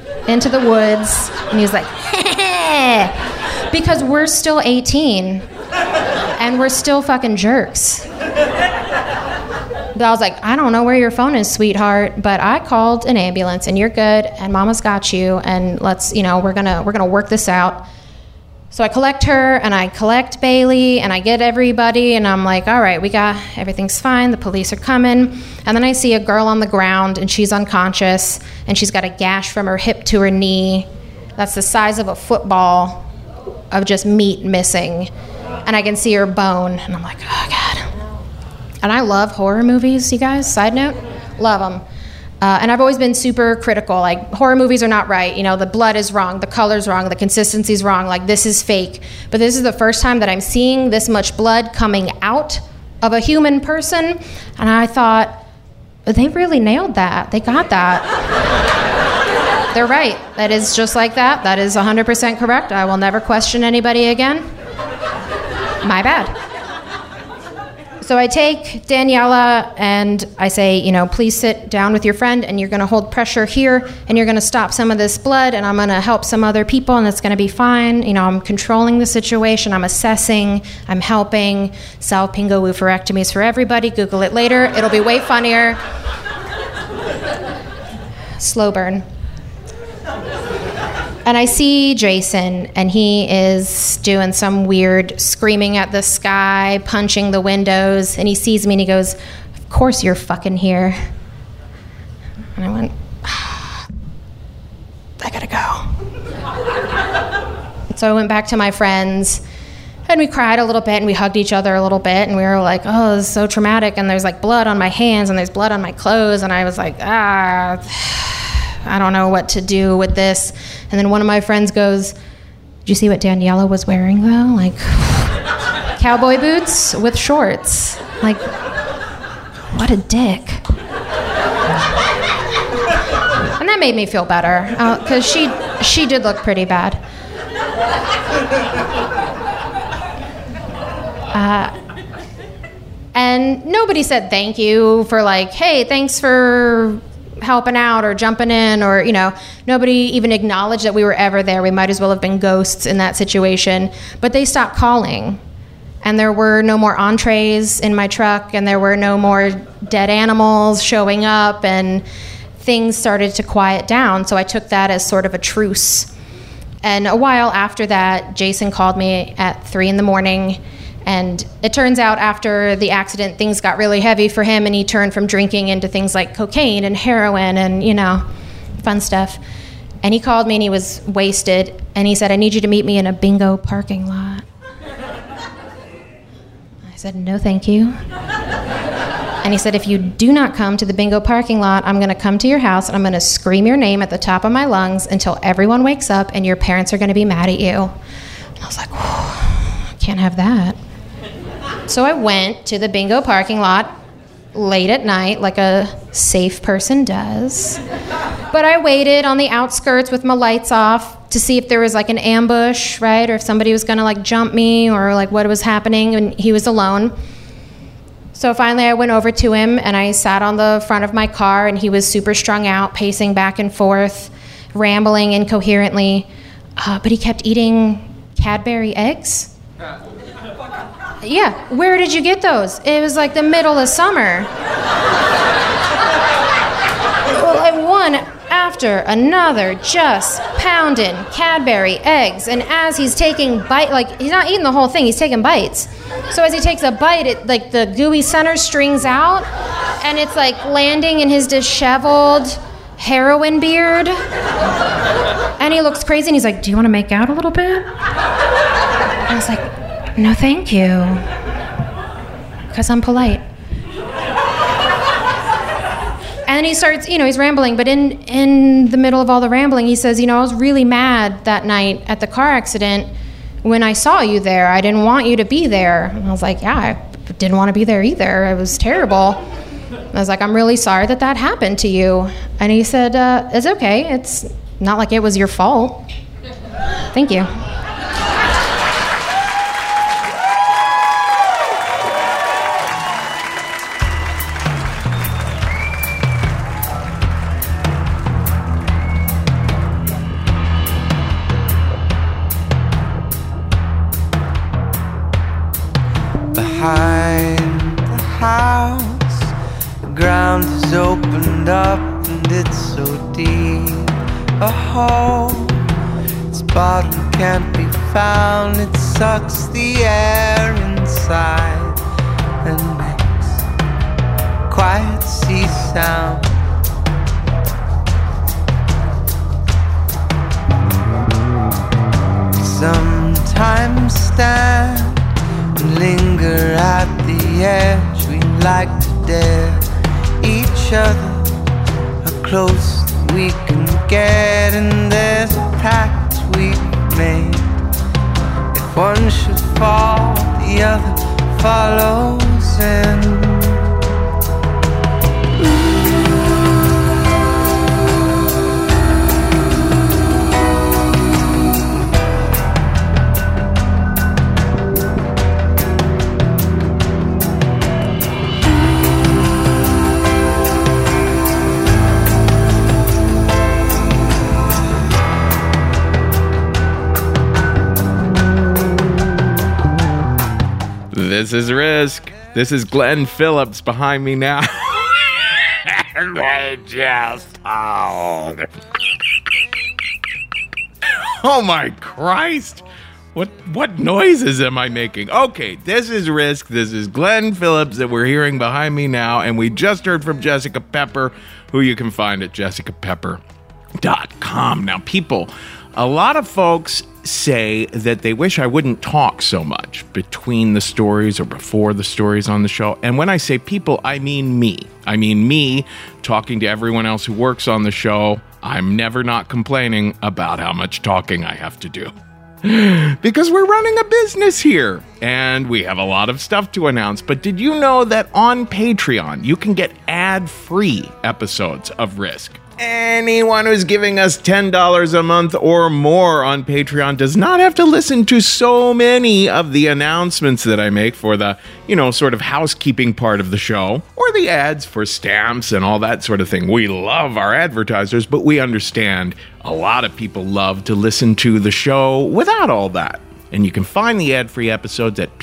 into the woods, and he was like, because we're still eighteen, and we're still fucking jerks. But I was like, I don't know where your phone is, sweetheart, but I called an ambulance, and you're good, and Mama's got you, and let's, you know, we're gonna we're gonna work this out. So I collect her, and I collect Bailey, and I get everybody, and I'm like, all right, we got, everything's fine, the police are coming. And then I see a girl on the ground, and she's unconscious, and she's got a gash from her hip to her knee that's the size of a football of just meat missing. And I can see her bone, and I'm like, oh, God. And I love horror movies, you guys, side note, love them. Uh, and I've always been super critical, like, horror movies are not right, you know, the blood is wrong, the color's wrong, the consistency's wrong, like, this is fake. But this is the first time that I'm seeing this much blood coming out of a human person, and I thought, they really nailed that, they got that. They're right, that is just like that, that is one hundred percent correct, I will never question anybody again. My bad. So I take Daniela and I say, you know, please sit down with your friend and you're going to hold pressure here and you're going to stop some of this blood and I'm going to help some other people and it's going to be fine. You know, I'm controlling the situation. I'm assessing. I'm helping. Salpingo-oophorectomies for everybody. Google it later. It'll be way funnier. Slow burn. And I see Jason, and he is doing some weird screaming at the sky, punching the windows, and he sees me and he goes, of course you're fucking here. And I went, ah, I gotta go. So I went back to my friends, and we cried a little bit, and we hugged each other a little bit, and we were like, oh, this is so traumatic, and there's like blood on my hands, and there's blood on my clothes, and I was like, ah... I don't know what to do with this. And then one of my friends goes, did you see what Daniela was wearing though? Like cowboy boots with shorts. Like, what a dick. And that made me feel better because uh, she she did look pretty bad. Uh, and nobody said thank you for like, hey, thanks for helping out or jumping in or, you know, nobody even acknowledged that we were ever there. We might as well have been ghosts in that situation. But they stopped calling. And there were no more entrees in my truck and there were no more dead animals showing up and things started to quiet down. So I took that as sort of a truce. And a while after that, Jason called me at three in the morning. And it turns out after the accident, things got really heavy for him and he turned from drinking into things like cocaine and heroin and, you know, fun stuff. And he called me and he was wasted and he said, I need you to meet me in a bingo parking lot. I said, no, thank you. And he said, if you do not come to the bingo parking lot, I'm going to come to your house and I'm going to scream your name at the top of my lungs until everyone wakes up and your parents are going to be mad at you. And I was like, I can't have that. So I went to the bingo parking lot late at night like a safe person does. But I waited on the outskirts with my lights off to see if there was like an ambush, right? Or if somebody was gonna like jump me or like what was happening, and he was alone. So finally I went over to him and I sat on the front of my car and he was super strung out, pacing back and forth, rambling incoherently. Uh, but he kept eating Cadbury eggs. Yeah, where did you get those? It was like the middle of summer. Well, like one after another, just pounding Cadbury eggs. And as he's taking bite, like he's not eating the whole thing, he's taking bites. So as he takes a bite, it like the gooey center strings out, and it's like landing in his disheveled heroin beard. And he looks crazy, and he's like, "Do you want to make out a little bit?" I was like, no, thank you, because I'm polite. And he starts, you know, he's rambling, but in, in the middle of all the rambling, he says, you know, I was really mad that night at the car accident when I saw you there. I didn't want you to be there. And I was like, yeah, I didn't want to be there either. It was terrible. I was like, I'm really sorry that that happened to you. And he said, uh, it's okay. It's not like it was your fault. Thank you. behind the house. The ground is opened up and it's so deep a hole. Its bottom can't be found. It sucks the air inside and makes quiet sea sound. Sometimes stand and linger at the edge. We like to dare each other how close we can get, and there's a pact we've made. If one should fall, the other follows in. This is Risk. This is Glenn Phillips behind me now. And I just told. Oh my Christ. What what noises am I making? Okay, this is Risk. This is Glenn Phillips that we're hearing behind me now. And we just heard from Jessica Pepper, who you can find at jessica pepper dot com. Now, people, a lot of folks say that they wish I wouldn't talk so much between the stories or before the stories on the show. And when I say people, I mean me. I mean me talking to everyone else who works on the show. I'm never not complaining about how much talking I have to do. Because we're running a business here and we have a lot of stuff to announce. But did you know that on Patreon, you can get ad-free episodes of Risk? Anyone who's giving us ten dollars a month or more on Patreon does not have to listen to so many of the announcements that I make for the, you know, sort of housekeeping part of the show, or the ads for stamps and all that sort of thing. We love our advertisers, but we understand a lot of people love to listen to the show without all that. And you can find the ad-free episodes at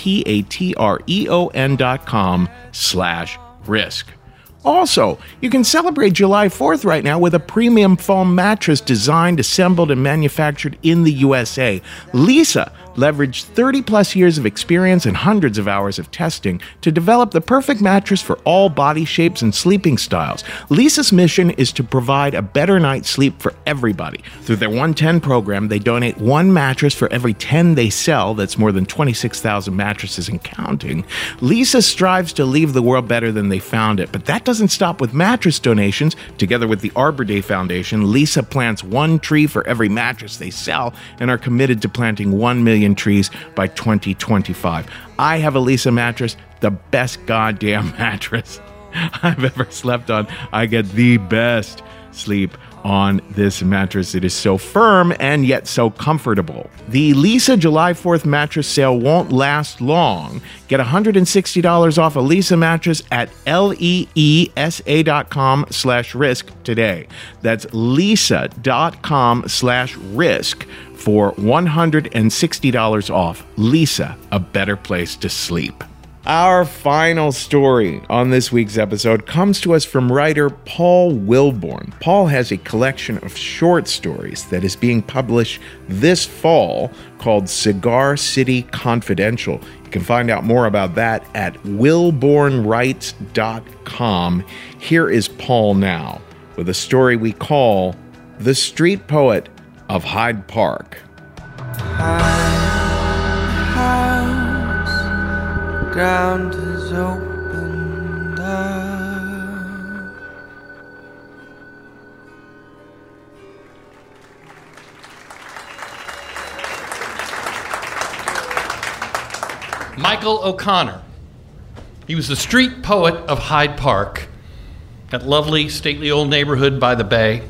patreon dot com slash risk. Also, you can celebrate July fourth right now with a premium foam mattress designed, assembled, and manufactured in the U S A. Leesa leveraged thirty plus years of experience and hundreds of hours of testing to develop the perfect mattress for all body shapes and sleeping styles. Leesa's mission is to provide a better night's sleep for everybody. Through their one ten program, they donate one mattress for every ten they sell. That's more than twenty-six thousand mattresses and counting. Leesa strives to leave the world better than they found it, but that doesn't stop with mattress donations. Together with the Arbor Day Foundation, Leesa plants one tree for every mattress they sell and are committed to planting one million trees by twenty twenty-five. I have a Leesa mattress, the best goddamn mattress I've ever slept on. I get the best sleep on this mattress. It is so firm and yet so comfortable. The Leesa July fourth mattress sale won't last long. Get one hundred sixty dollars off a Leesa mattress at L-E-E-S-A dot com slash risk today. That's Leesa dot com slash risk for one hundred sixty dollars off. Leesa, a better place to sleep. Our final story on this week's episode comes to us from writer Paul Wilborn. Paul has a collection of short stories that is being published this fall called Cigar City Confidential. You can find out more about that at wilborn writes dot com. Here is Paul now with a story we call The Street Poet of Hyde Park. Ground is opened up. Michael O'Connor. He was the street poet of Hyde Park, that lovely, stately old neighborhood by the bay.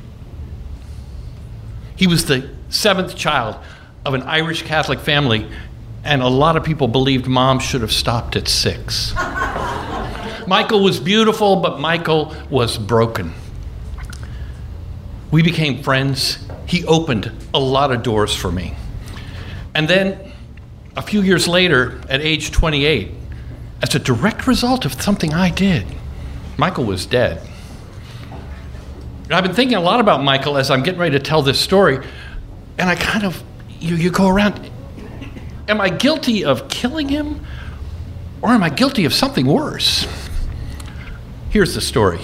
He was the seventh child of an Irish Catholic family, and a lot of people believed mom should have stopped at six. Michael was beautiful, but Michael was broken. We became friends. He opened a lot of doors for me. And then, a few years later, at age twenty-eight, as a direct result of something I did. Michael was dead. And I've been thinking a lot about Michael as I'm getting ready to tell this story, and I kind of, you, you go around, am I guilty of killing him, or am I guilty of something worse? Here's the story.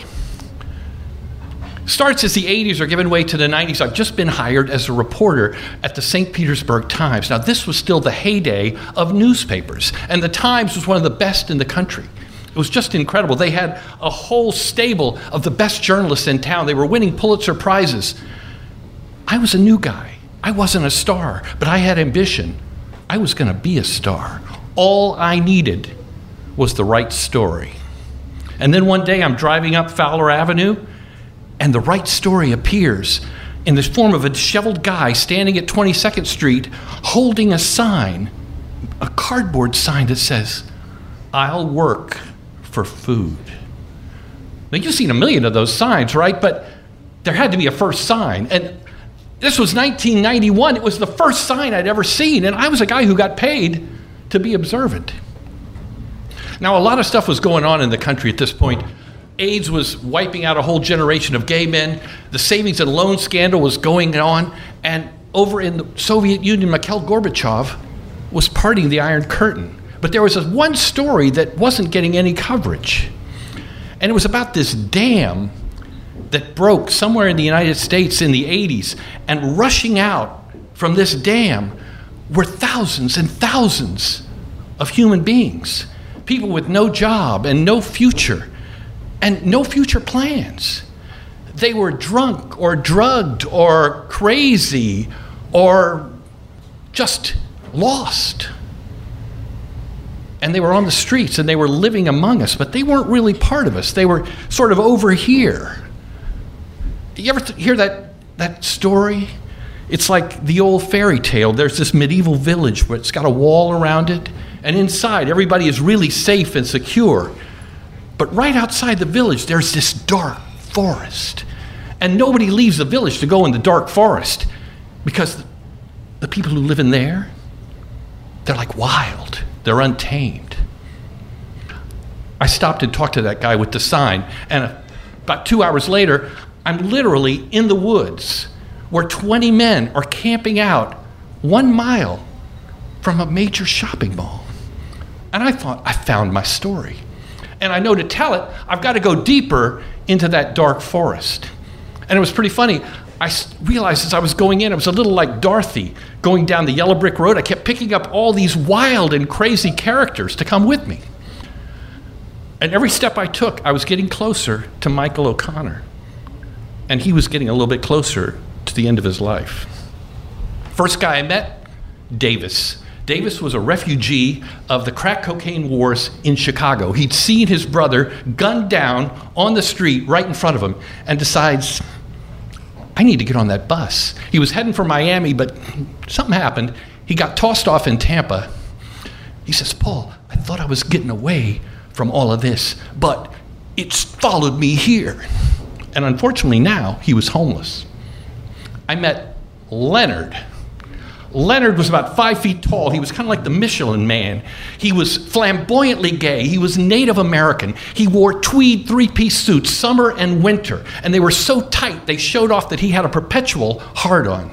Starts as the eighties are giving way to the nineties. I've just been hired as a reporter at the Saint Petersburg Times. Now, this was still the heyday of newspapers, and the Times was one of the best in the country. It was just incredible. They had a whole stable of the best journalists in town. They were winning Pulitzer Prizes. I was a new guy. I wasn't a star, but I had ambition. I was going to be a star. All I needed was the right story. And then one day I'm driving up Fowler Avenue, and the right story appears in the form of a disheveled guy standing at twenty-second Street holding a sign, a cardboard sign that says, "I'll work for food." Now, you've seen a million of those signs, right? But there had to be a first sign. And this was nineteen ninety-one. It was the first sign I'd ever seen. And I was a guy who got paid to be observant. Now, a lot of stuff was going on in the country at this point. AIDS was wiping out a whole generation of gay men. The savings and loan scandal was going on. And over in the Soviet Union, Mikhail Gorbachev was parting the Iron Curtain. But there was this one story that wasn't getting any coverage. And it was about this dam that broke somewhere in the United States in the eighties. And rushing out from this dam were thousands and thousands of human beings. People with no job and no future. And no future plans. They were drunk or drugged or crazy or just lost. And they were on the streets and they were living among us, but they weren't really part of us. They were sort of over here. You ever th- hear that, that story? It's like the old fairy tale. There's this medieval village where it's got a wall around it, and inside everybody is really safe and secure. But right outside the village, there's this dark forest. And nobody leaves the village to go in the dark forest because the people who live in there, they're like wild. They're untamed. I stopped and talked to that guy with the sign. And about two hours later, I'm literally in the woods where twenty men are camping out one mile from a major shopping mall. And I thought, I found my story. And I know to tell it, I've got to go deeper into that dark forest. And it was pretty funny. I realized as I was going in, it was a little like Dorothy going down the yellow brick road. I kept picking up all these wild and crazy characters to come with me. And every step I took, I was getting closer to Michael O'Connor. And he was getting a little bit closer to the end of his life. First guy I met, Davis. Davis was a refugee of the crack cocaine wars in Chicago. He'd seen his brother gunned down on the street right in front of him and decides, I need to get on that bus. He was heading for Miami, but something happened. He got tossed off in Tampa. He says, Paul, I thought I was getting away from all of this, but it's followed me here. And unfortunately now, he was homeless. I met Leonard. Leonard was about five feet tall. He was kind of like the Michelin Man. He was flamboyantly gay. He was Native American. He wore tweed three-piece suits, summer and winter. And they were so tight, they showed off that he had a perpetual hard-on.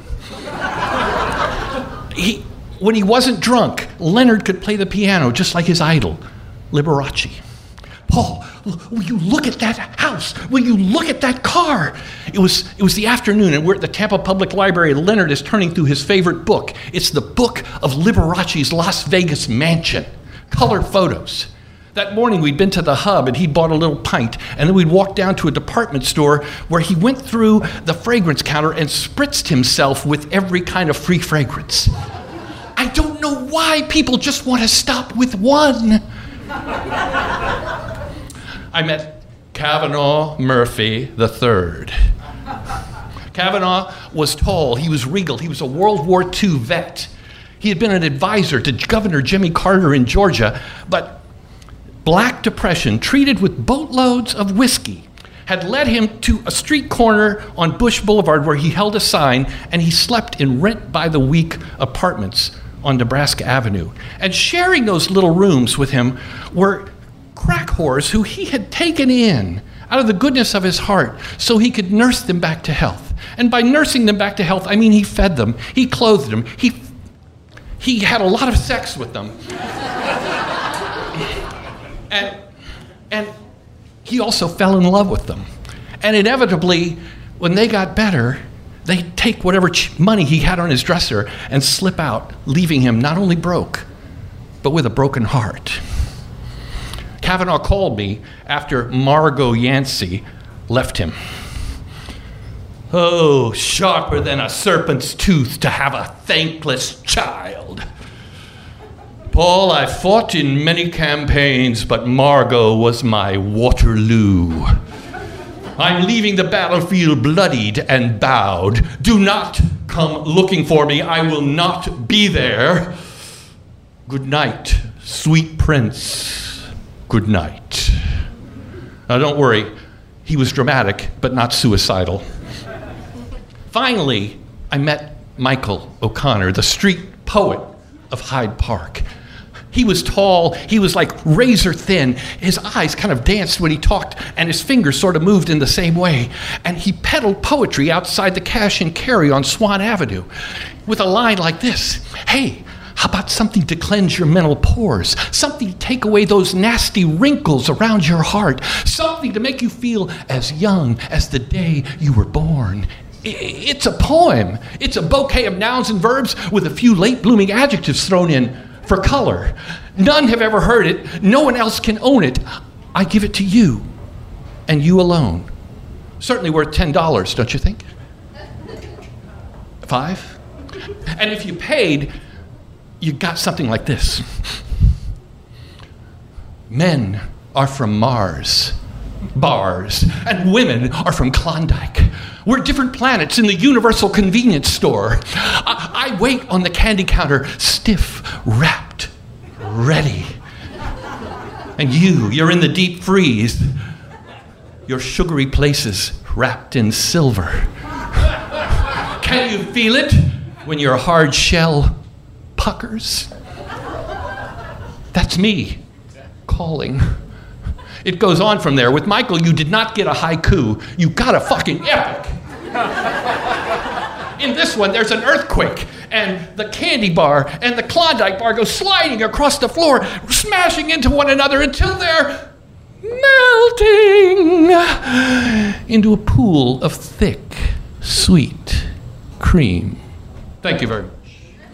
he, when he wasn't drunk, Leonard could play the piano just like his idol, Liberace. Paul, will you look at that house? Will you look at that car? It was it was the afternoon, and we're at the Tampa Public Library, and Leonard is turning through his favorite book. It's the book of Liberace's Las Vegas mansion, color photos. That morning, we'd been to the Hub, and he bought a little pint, and then we'd walk down to a department store where he went through the fragrance counter and spritzed himself with every kind of free fragrance. I don't know why people just want to stop with one. I met Kavanaugh Murphy the third. Kavanaugh was tall, he was regal, he was a World War Two vet. He had been an advisor to Governor Jimmy Carter in Georgia, but Black Depression, treated with boatloads of whiskey, had led him to a street corner on Bush Boulevard where he held a sign and he slept in rent-by-the-week apartments on Nebraska Avenue. And sharing those little rooms with him were crack whores who he had taken in out of the goodness of his heart so he could nurse them back to health. And by nursing them back to health, I mean he fed them, he clothed them, he, he had a lot of sex with them. and, and he also fell in love with them. And inevitably, when they got better, they'd take whatever ch- money he had on his dresser and slip out, leaving him not only broke, but with a broken heart. Kavanaugh called me after Margot Yancey left him. Oh, sharper than a serpent's tooth to have a thankless child. Paul, I fought in many campaigns, but Margot was my Waterloo. I'm leaving the battlefield bloodied and bowed. Do not come looking for me. I will not be there. Good night, sweet prince. Good night. Now, don't worry. He was dramatic, but not suicidal. Finally, I met Michael O'Connor, the street poet of Hyde Park. He was tall, he was like razor thin. His eyes kind of danced when he talked, and his fingers sort of moved in the same way. And he peddled poetry outside the Cash and Carry on Swan Avenue with a line like this: hey, how about something to cleanse your mental pores? Something to take away those nasty wrinkles around your heart? Something to make you feel as young as the day you were born? It's a poem. It's a bouquet of nouns and verbs with a few late-blooming adjectives thrown in for color. None have ever heard it. No one else can own it. I give it to you, and you alone. Certainly worth ten dollars, don't you think? Five? And if you paid, you got something like this. Men are from Mars, bars, and women are from Klondike. We're different planets in the universal convenience store. I, I wait on the candy counter, stiff, wrapped, ready. And you, you're in the deep freeze. Your sugary places wrapped in silver. Can you feel it when your hard shell puckers? That's me calling. It goes on from there. With Michael, you did not get a haiku. You got a fucking epic. In this one, there's an earthquake, and the candy bar and the Klondike bar go sliding across the floor, smashing into one another until they're melting into a pool of thick, sweet cream. Thank you very much.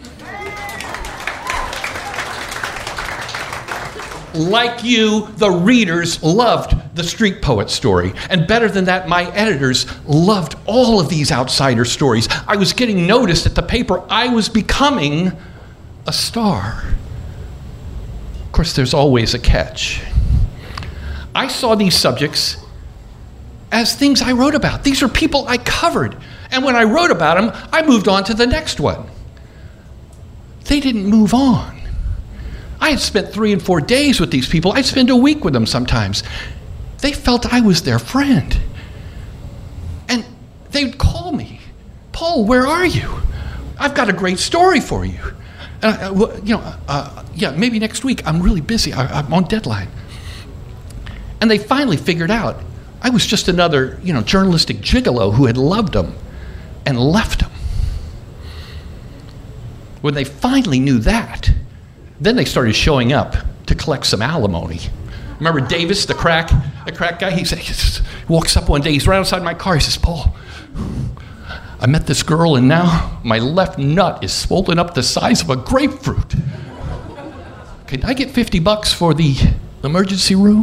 Like you, the readers loved the street poet story. And better than that, my editors loved all of these outsider stories. I was getting noticed at the paper. I was becoming a star. Of course, there's always a catch. I saw these subjects as things I wrote about. These are people I covered. And when I wrote about them, I moved on to the next one. They didn't move on. I had spent three and four days with these people. I'd spend a week with them sometimes. They felt I was their friend. And they'd call me, Paul, where are you? I've got a great story for you. And I, well, you know, uh, yeah, maybe next week. I'm really busy. I, I'm on deadline. And they finally figured out I was just another, you know, journalistic gigolo who had loved them and left them. When they finally knew that, then they started showing up to collect some alimony. Remember Davis, the crack, the crack guy? He, said, he just walks up one day, he's right outside my car, he says, Paul, I met this girl and now my left nut is swollen up the size of a grapefruit. Can I get fifty bucks for the emergency room?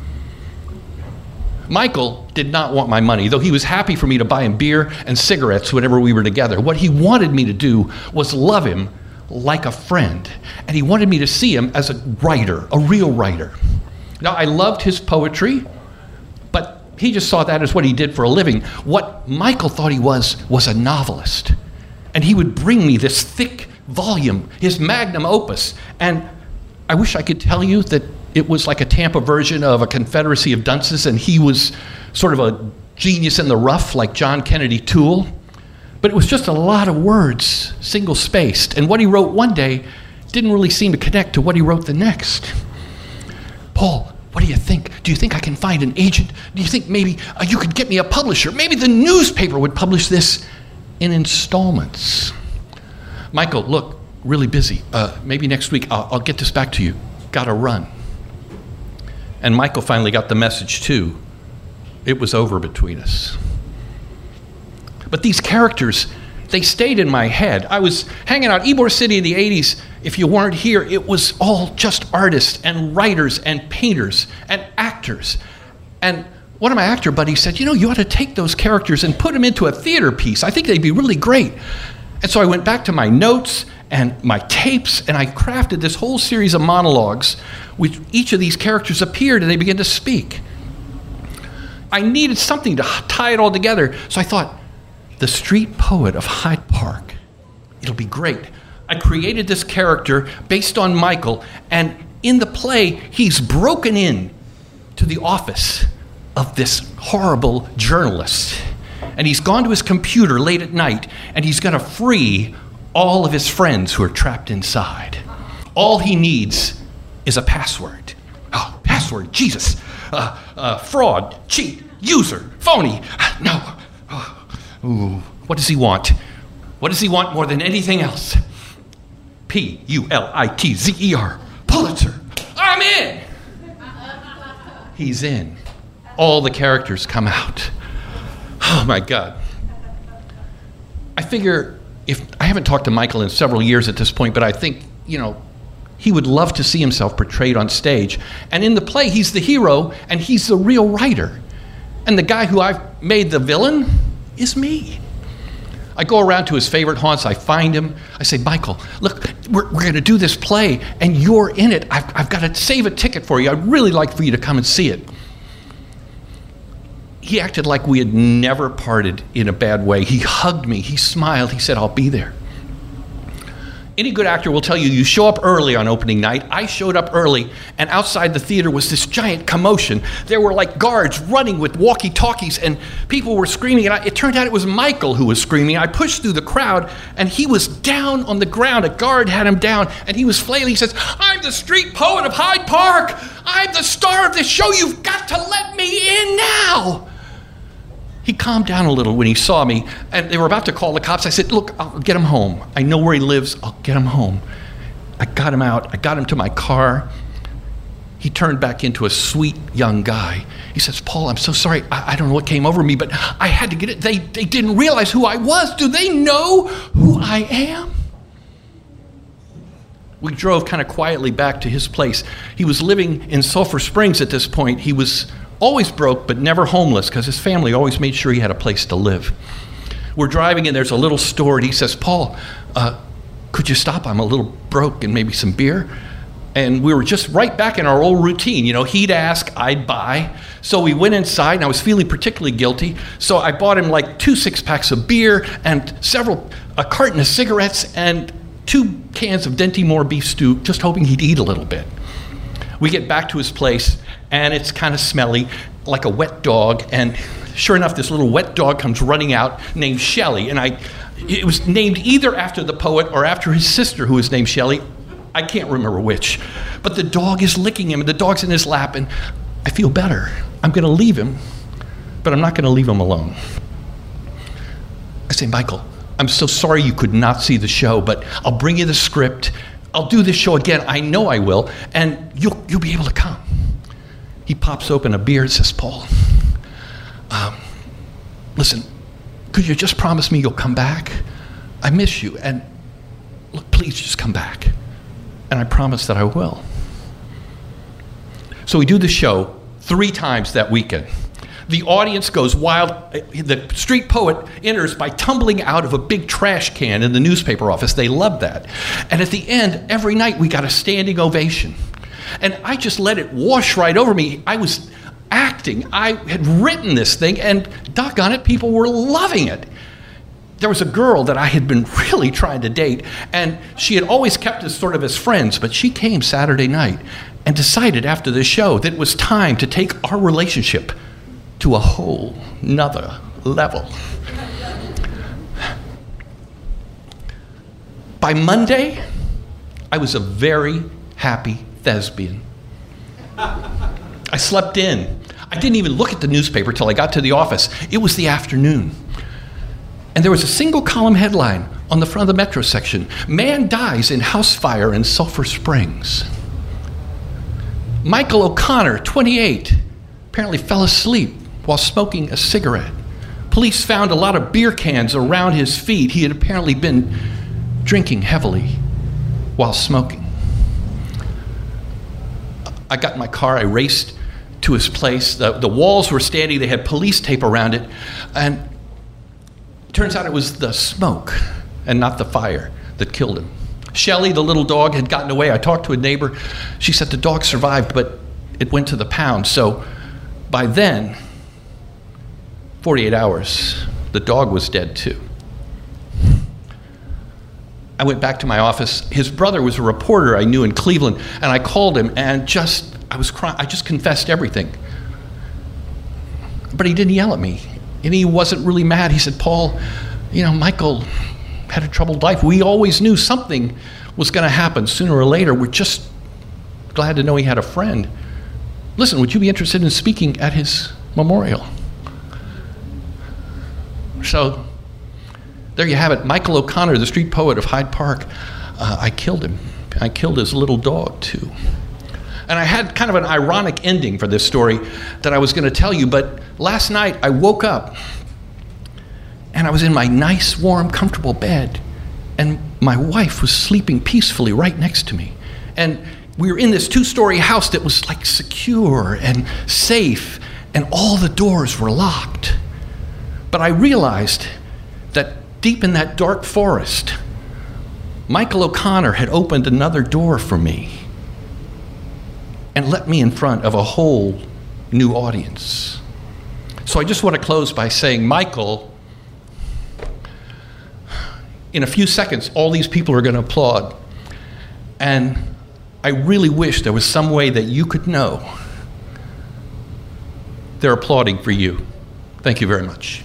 Michael did not want my money, though he was happy for me to buy him beer and cigarettes whenever we were together. What he wanted me to do was love him like a friend, and he wanted me to see him as a writer, a real writer. Now, I loved his poetry, but he just saw that as what he did for a living. What Michael thought he was, was a novelist. And he would bring me this thick volume, his magnum opus, and I wish I could tell you that it was like a Tampa version of A Confederacy of Dunces, and he was sort of a genius in the rough, like John Kennedy Toole. but it was just a lot of words, single-spaced. And what he wrote one day didn't really seem to connect to what he wrote the next. Paul, what do you think? Do you think I can find an agent? Do you think maybe uh, you could get me a publisher? Maybe the newspaper would publish this in installments. Michael, look, really busy. Uh, maybe next week I'll, I'll get this back to you. Gotta run. And Michael finally got the message too. It was over between us. But these characters, they stayed in my head. I was hanging out Ybor City in the eighties. If you weren't here, it was all just artists and writers and painters and actors. And one of my actor buddies said, you know, you ought to take those characters and put them into a theater piece. I think they'd be really great. And so I went back to my notes and my tapes, and I crafted this whole series of monologues which each of these characters appeared and they began to speak. I needed something to tie it all together. So I thought, the street poet of Hyde Park. It'll be great. I created this character based on Michael, and in the play, he's broken in to the office of this horrible journalist. And he's gone to his computer late at night, and he's going to free all of his friends who are trapped inside. All he needs is a password. Oh, password, Jesus. Uh, uh, fraud, cheat, user, phony. No. Oh. Ooh, what does he want? What does he want more than anything else? P U L I T Z E R. Pulitzer. I'm in. He's in. All the characters come out. Oh my God. I figure if I haven't talked to Michael in several years at this point, but I think, you know, he would love to see himself portrayed on stage. And in the play, he's the hero and he's the real writer. And the guy who I've made the villain is me. I go around to his favorite haunts. I find him. I say, Michael, look, we're, we're going to do this play, and you're in it. I've, I've got to save a ticket for you. I'd really like for you to come and see it. He acted like we had never parted in a bad way. He hugged me. He smiled. He said, I'll be there. Any good actor will tell you, you show up early on opening night. I showed up early, and outside the theater was this giant commotion. There were like guards running with walkie-talkies, and people were screaming, and I, it turned out it was Michael who was screaming. I pushed through the crowd, and he was down on the ground. A guard had him down, and he was flailing. He says, I'm the street poet of Hyde Park. I'm the star of this show. You've got to let me in now. He calmed down a little when he saw me, and they were about to call the cops. I said, look, I'll get him home. I know where he lives. I'll get him home. I got him out. I got him to my car. He turned back into a sweet young guy. He says, Paul, I'm so sorry. I, I don't know what came over me, but I had to get it. They, they didn't realize who I was. Do they know who I am? We drove kind of quietly back to his place. He was living in Sulphur Springs at this point. He was always broke, but never homeless, because his family always made sure he had a place to live. We're driving, and there's a little store, and he says, Paul, uh, could you stop? I'm a little broke, and maybe some beer. And we were just right back in our old routine. You know, he'd ask, I'd buy. So we went inside, and I was feeling particularly guilty. So I bought him like two six-packs of beer and several, a carton of cigarettes and two cans of Dinty Moore beef stew, just hoping he'd eat a little bit. We get back to his place, and it's kind of smelly, like a wet dog. And sure enough, this little wet dog comes running out named Shelley. And I, it was named either after the poet or after his sister, who was named Shelley. I can't remember which. But the dog is licking him, and the dog's in his lap, and I feel better. I'm going to leave him, but I'm not going to leave him alone. I say, Michael, I'm so sorry you could not see the show, but I'll bring you the script. I'll do this show again. I know I will, and you'll, you'll be able to come. He pops open a beer and says, Paul, um, listen, could you just promise me you'll come back? I miss you, and look, please just come back. And I promise that I will. So we do the show three times that weekend. The audience goes wild. The street poet enters by tumbling out of a big trash can in the newspaper office. They love that. And at the end, every night we got a standing ovation. And I just let it wash right over me. I was acting. I had written this thing, and doggone it, people were loving it. There was a girl that I had been really trying to date, and she had always kept us sort of as friends, but she came Saturday night and decided after the show that it was time to take our relationship to a whole nother level. By Monday, I was a very happy thespian. I slept in. I didn't even look at the newspaper till I got to the office. It was the afternoon. And there was a single column headline on the front of the Metro section. Man dies in house fire in Sulphur Springs. Michael O'Connor, twenty-eight, apparently fell asleep while smoking a cigarette. Police found a lot of beer cans around his feet. He had apparently been drinking heavily while smoking. I got in my car, I raced to his place. The, the walls were standing, they had police tape around it, and it turns out it was the smoke and not the fire that killed him. Shelly, the little dog, had gotten away. I talked to a neighbor. She said the dog survived, but it went to the pound. So by then, forty-eight hours, the dog was dead too. I went back to my office. His brother was a reporter I knew in Cleveland, and I called him and just, I was crying. I just confessed everything. But he didn't yell at me, and he wasn't really mad. He said, Paul, you know, Michael had a troubled life. We always knew something was going to happen sooner or later. We're just glad to know he had a friend. Listen, would you be interested in speaking at his memorial? So there you have it. Michael O'Connor, the street poet of Hyde Park. Uh, I killed him. I killed his little dog, too. And I had kind of an ironic ending for this story that I was going to tell you, but last night I woke up and I was in my nice, warm, comfortable bed, and my wife was sleeping peacefully right next to me. And we were in this two-story house that was like secure and safe, and all the doors were locked. But I realized that deep in that dark forest, Michael O'Connor had opened another door for me and let me in front of a whole new audience. So I just want to close by saying, Michael, in a few seconds, all these people are going to applaud. And I really wish there was some way that you could know they're applauding for you. Thank you very much.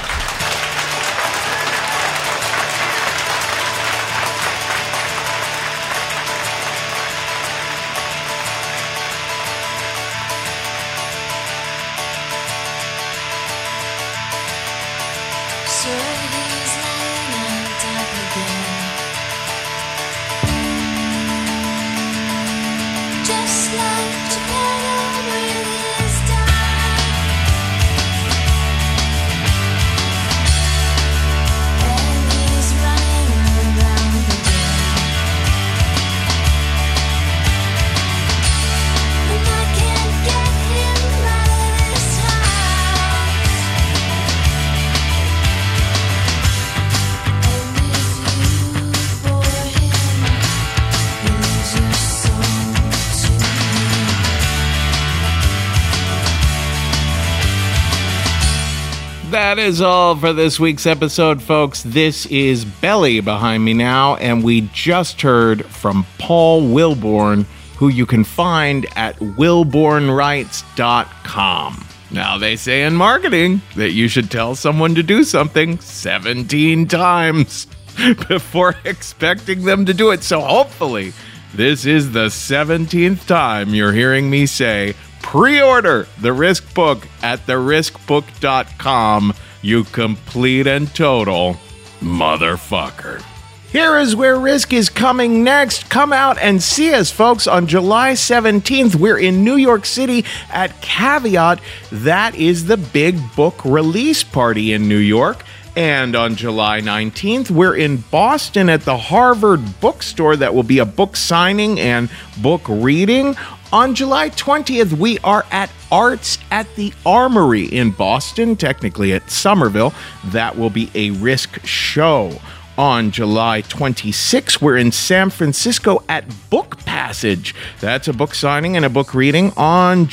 That is all for this week's episode, folks. This is Belly behind me now, and we just heard from Paul Wilborn, who you can find at wilborn writes dot com. Now, they say in marketing that you should tell someone to do something seventeen times before expecting them to do it. So hopefully, this is the seventeenth time you're hearing me say, pre-order The Risk Book at the risk book dot com, you complete and total motherfucker. Here is where Risk is coming next. Come out and see us, folks. On July seventeenth, we're in New York City at Caveat. That is the big book release party in New York. And on July nineteenth, we're in Boston at the Harvard Bookstore. That will be a book signing and book reading. On July twentieth, we are at Arts at the Armory in Boston, technically at Somerville. That will be a Risk show. On July twenty-sixth, we're in San Francisco at Book Passage. That's a book signing and a book reading. On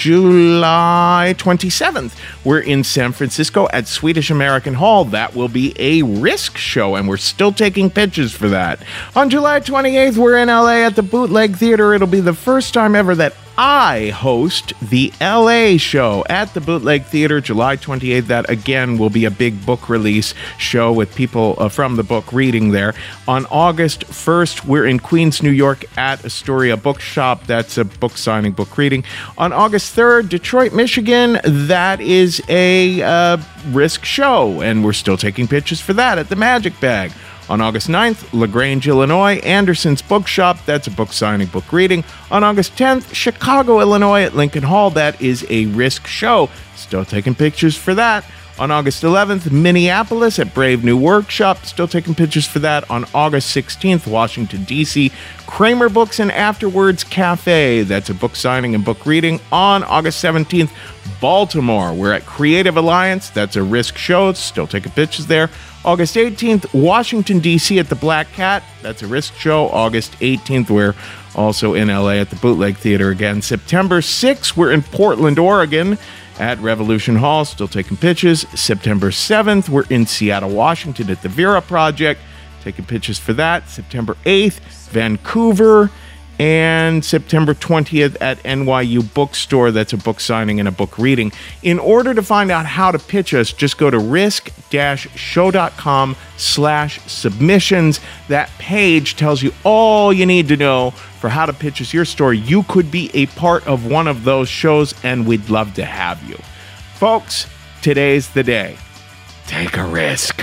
July twenty-seventh, we're in San Francisco at Swedish American Hall. That will be a Risk show, and we're still taking pitches for that. On July twenty-eighth, we're in L A at the Bootleg Theater. It'll be the first time ever that I host the L A show at the Bootleg Theater July twenty-eighth. That, again, will be a big book release show with people uh, from the book reading there. On August first, we're in Queens, New York at Astoria Bookshop. That's a book signing, book reading. On August third, Detroit, Michigan. That is a uh, Risk show, and we're still taking pictures for that at the Magic Bag. On August ninth, LaGrange, Illinois, Anderson's Bookshop. That's a book signing, book reading. On August tenth, Chicago, Illinois at Lincoln Hall. That is a Risk show. Still taking pictures for that. On August eleventh, Minneapolis at Brave New Workshop. Still taking pictures for that. On August sixteenth, Washington, D C, Kramer Books and Afterwards Cafe. That's a book signing and book reading. On August seventeenth, Baltimore. We're at Creative Alliance. That's a Risk show. Still taking pictures there. August eighteenth, Washington, D C at the Black Cat. That's a Risk show. August eighteenth, we're also in L A at the Bootleg Theater again. September sixth, we're in Portland, Oregon at Revolution Hall. Still taking pictures. September seventh, we're in Seattle, Washington at the Vera Project. Taking pictures for that. September eighth, Vancouver. And September twentieth at N Y U Bookstore. That's a book signing and a book reading. In order to find out how to pitch us, just go to risk-show.com slash submissions. That page tells you all you need to know for how to pitch us your story. You could be a part of one of those shows, and we'd love to have you. Folks, today's the day. Take a risk.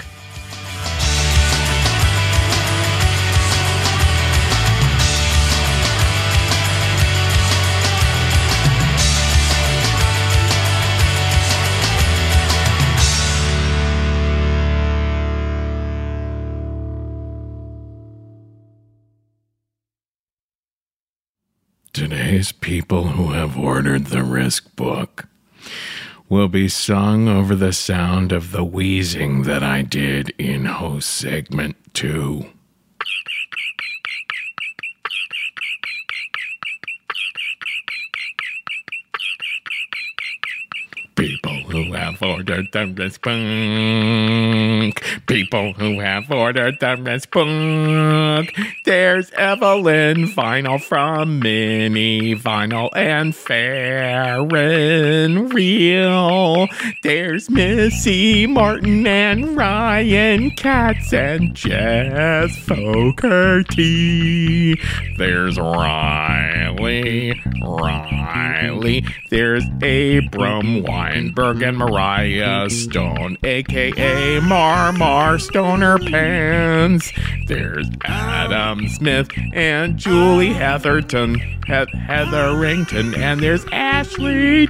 Today's people who have ordered the Risk book will be sung over the sound of the wheezing that I did in host segment two. People who have ordered the Risk book. People who have ordered the Risk book. There's Evelyn Vinyl from Mini Vinyl and Farron Real. There's Missy Martin and Ryan Katz and Jess Fogarty. There's Riley, Riley. There's Abram Weinberg and Mariah Stone, a k a. Marmar Stoner Pants. There's Adam Smith and Julie Heatherton, He- Heatherington, and there's Ashley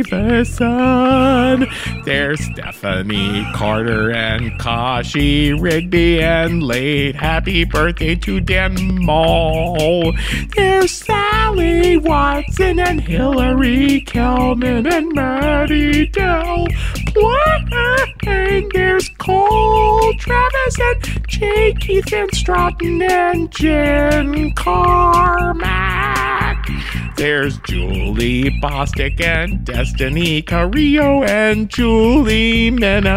Davison. There's Stephanie Carter and Kashi Rigby, and late happy birthday to Dan Mall. There's Sally Watson and Hillary Kelman and Maddie Dell. Playing there's Cole Travis and Jay Keith Van Stratton and Jen Carmack. There's Julie Bostic and Destiny Carrillo and Julie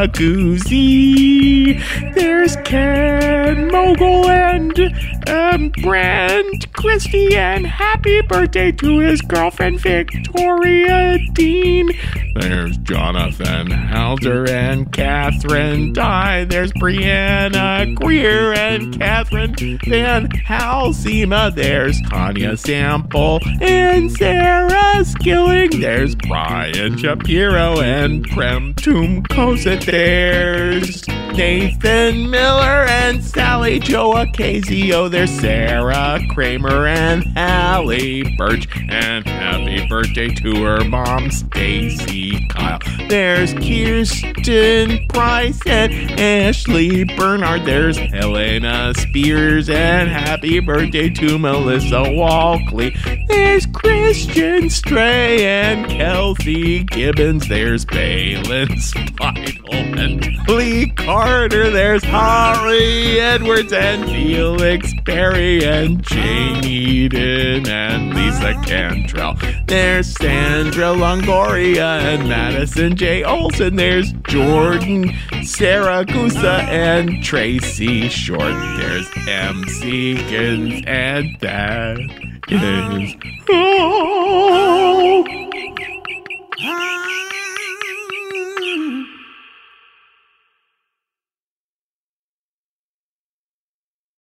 Menaguzzi. There's Ken Mogul and um, Brent Christie, and happy birthday to his girlfriend Victoria Dean. There's Jonathan Halder and Catherine Dye. There's Brianna Greer and Catherine Van Halsema. There's Tanya Sample and Sarah Skilling. There's Brian Shapiro and Prem Tumkosit. There's Nathan Miller and Sally Jo Ocasio. There's Sarah Kramer and Hallie Birch. And happy birthday to her mom, Stacy Kyle. There's Kirsten Price and Ashley Bernard. There's Helena Spears, and happy birthday to Melissa Walkley. There's Christian Stray and Kelsey Gibbons. There's Balin Spidle and Lee Carter. There's Holly Edwards and Felix Perry and Jane Eden and Lisa Cantrell. There's Sandra Longoria and Madison J. Olson. There's Jordan Saragusa and Tracy Short. There's M. Seekins, and that is all.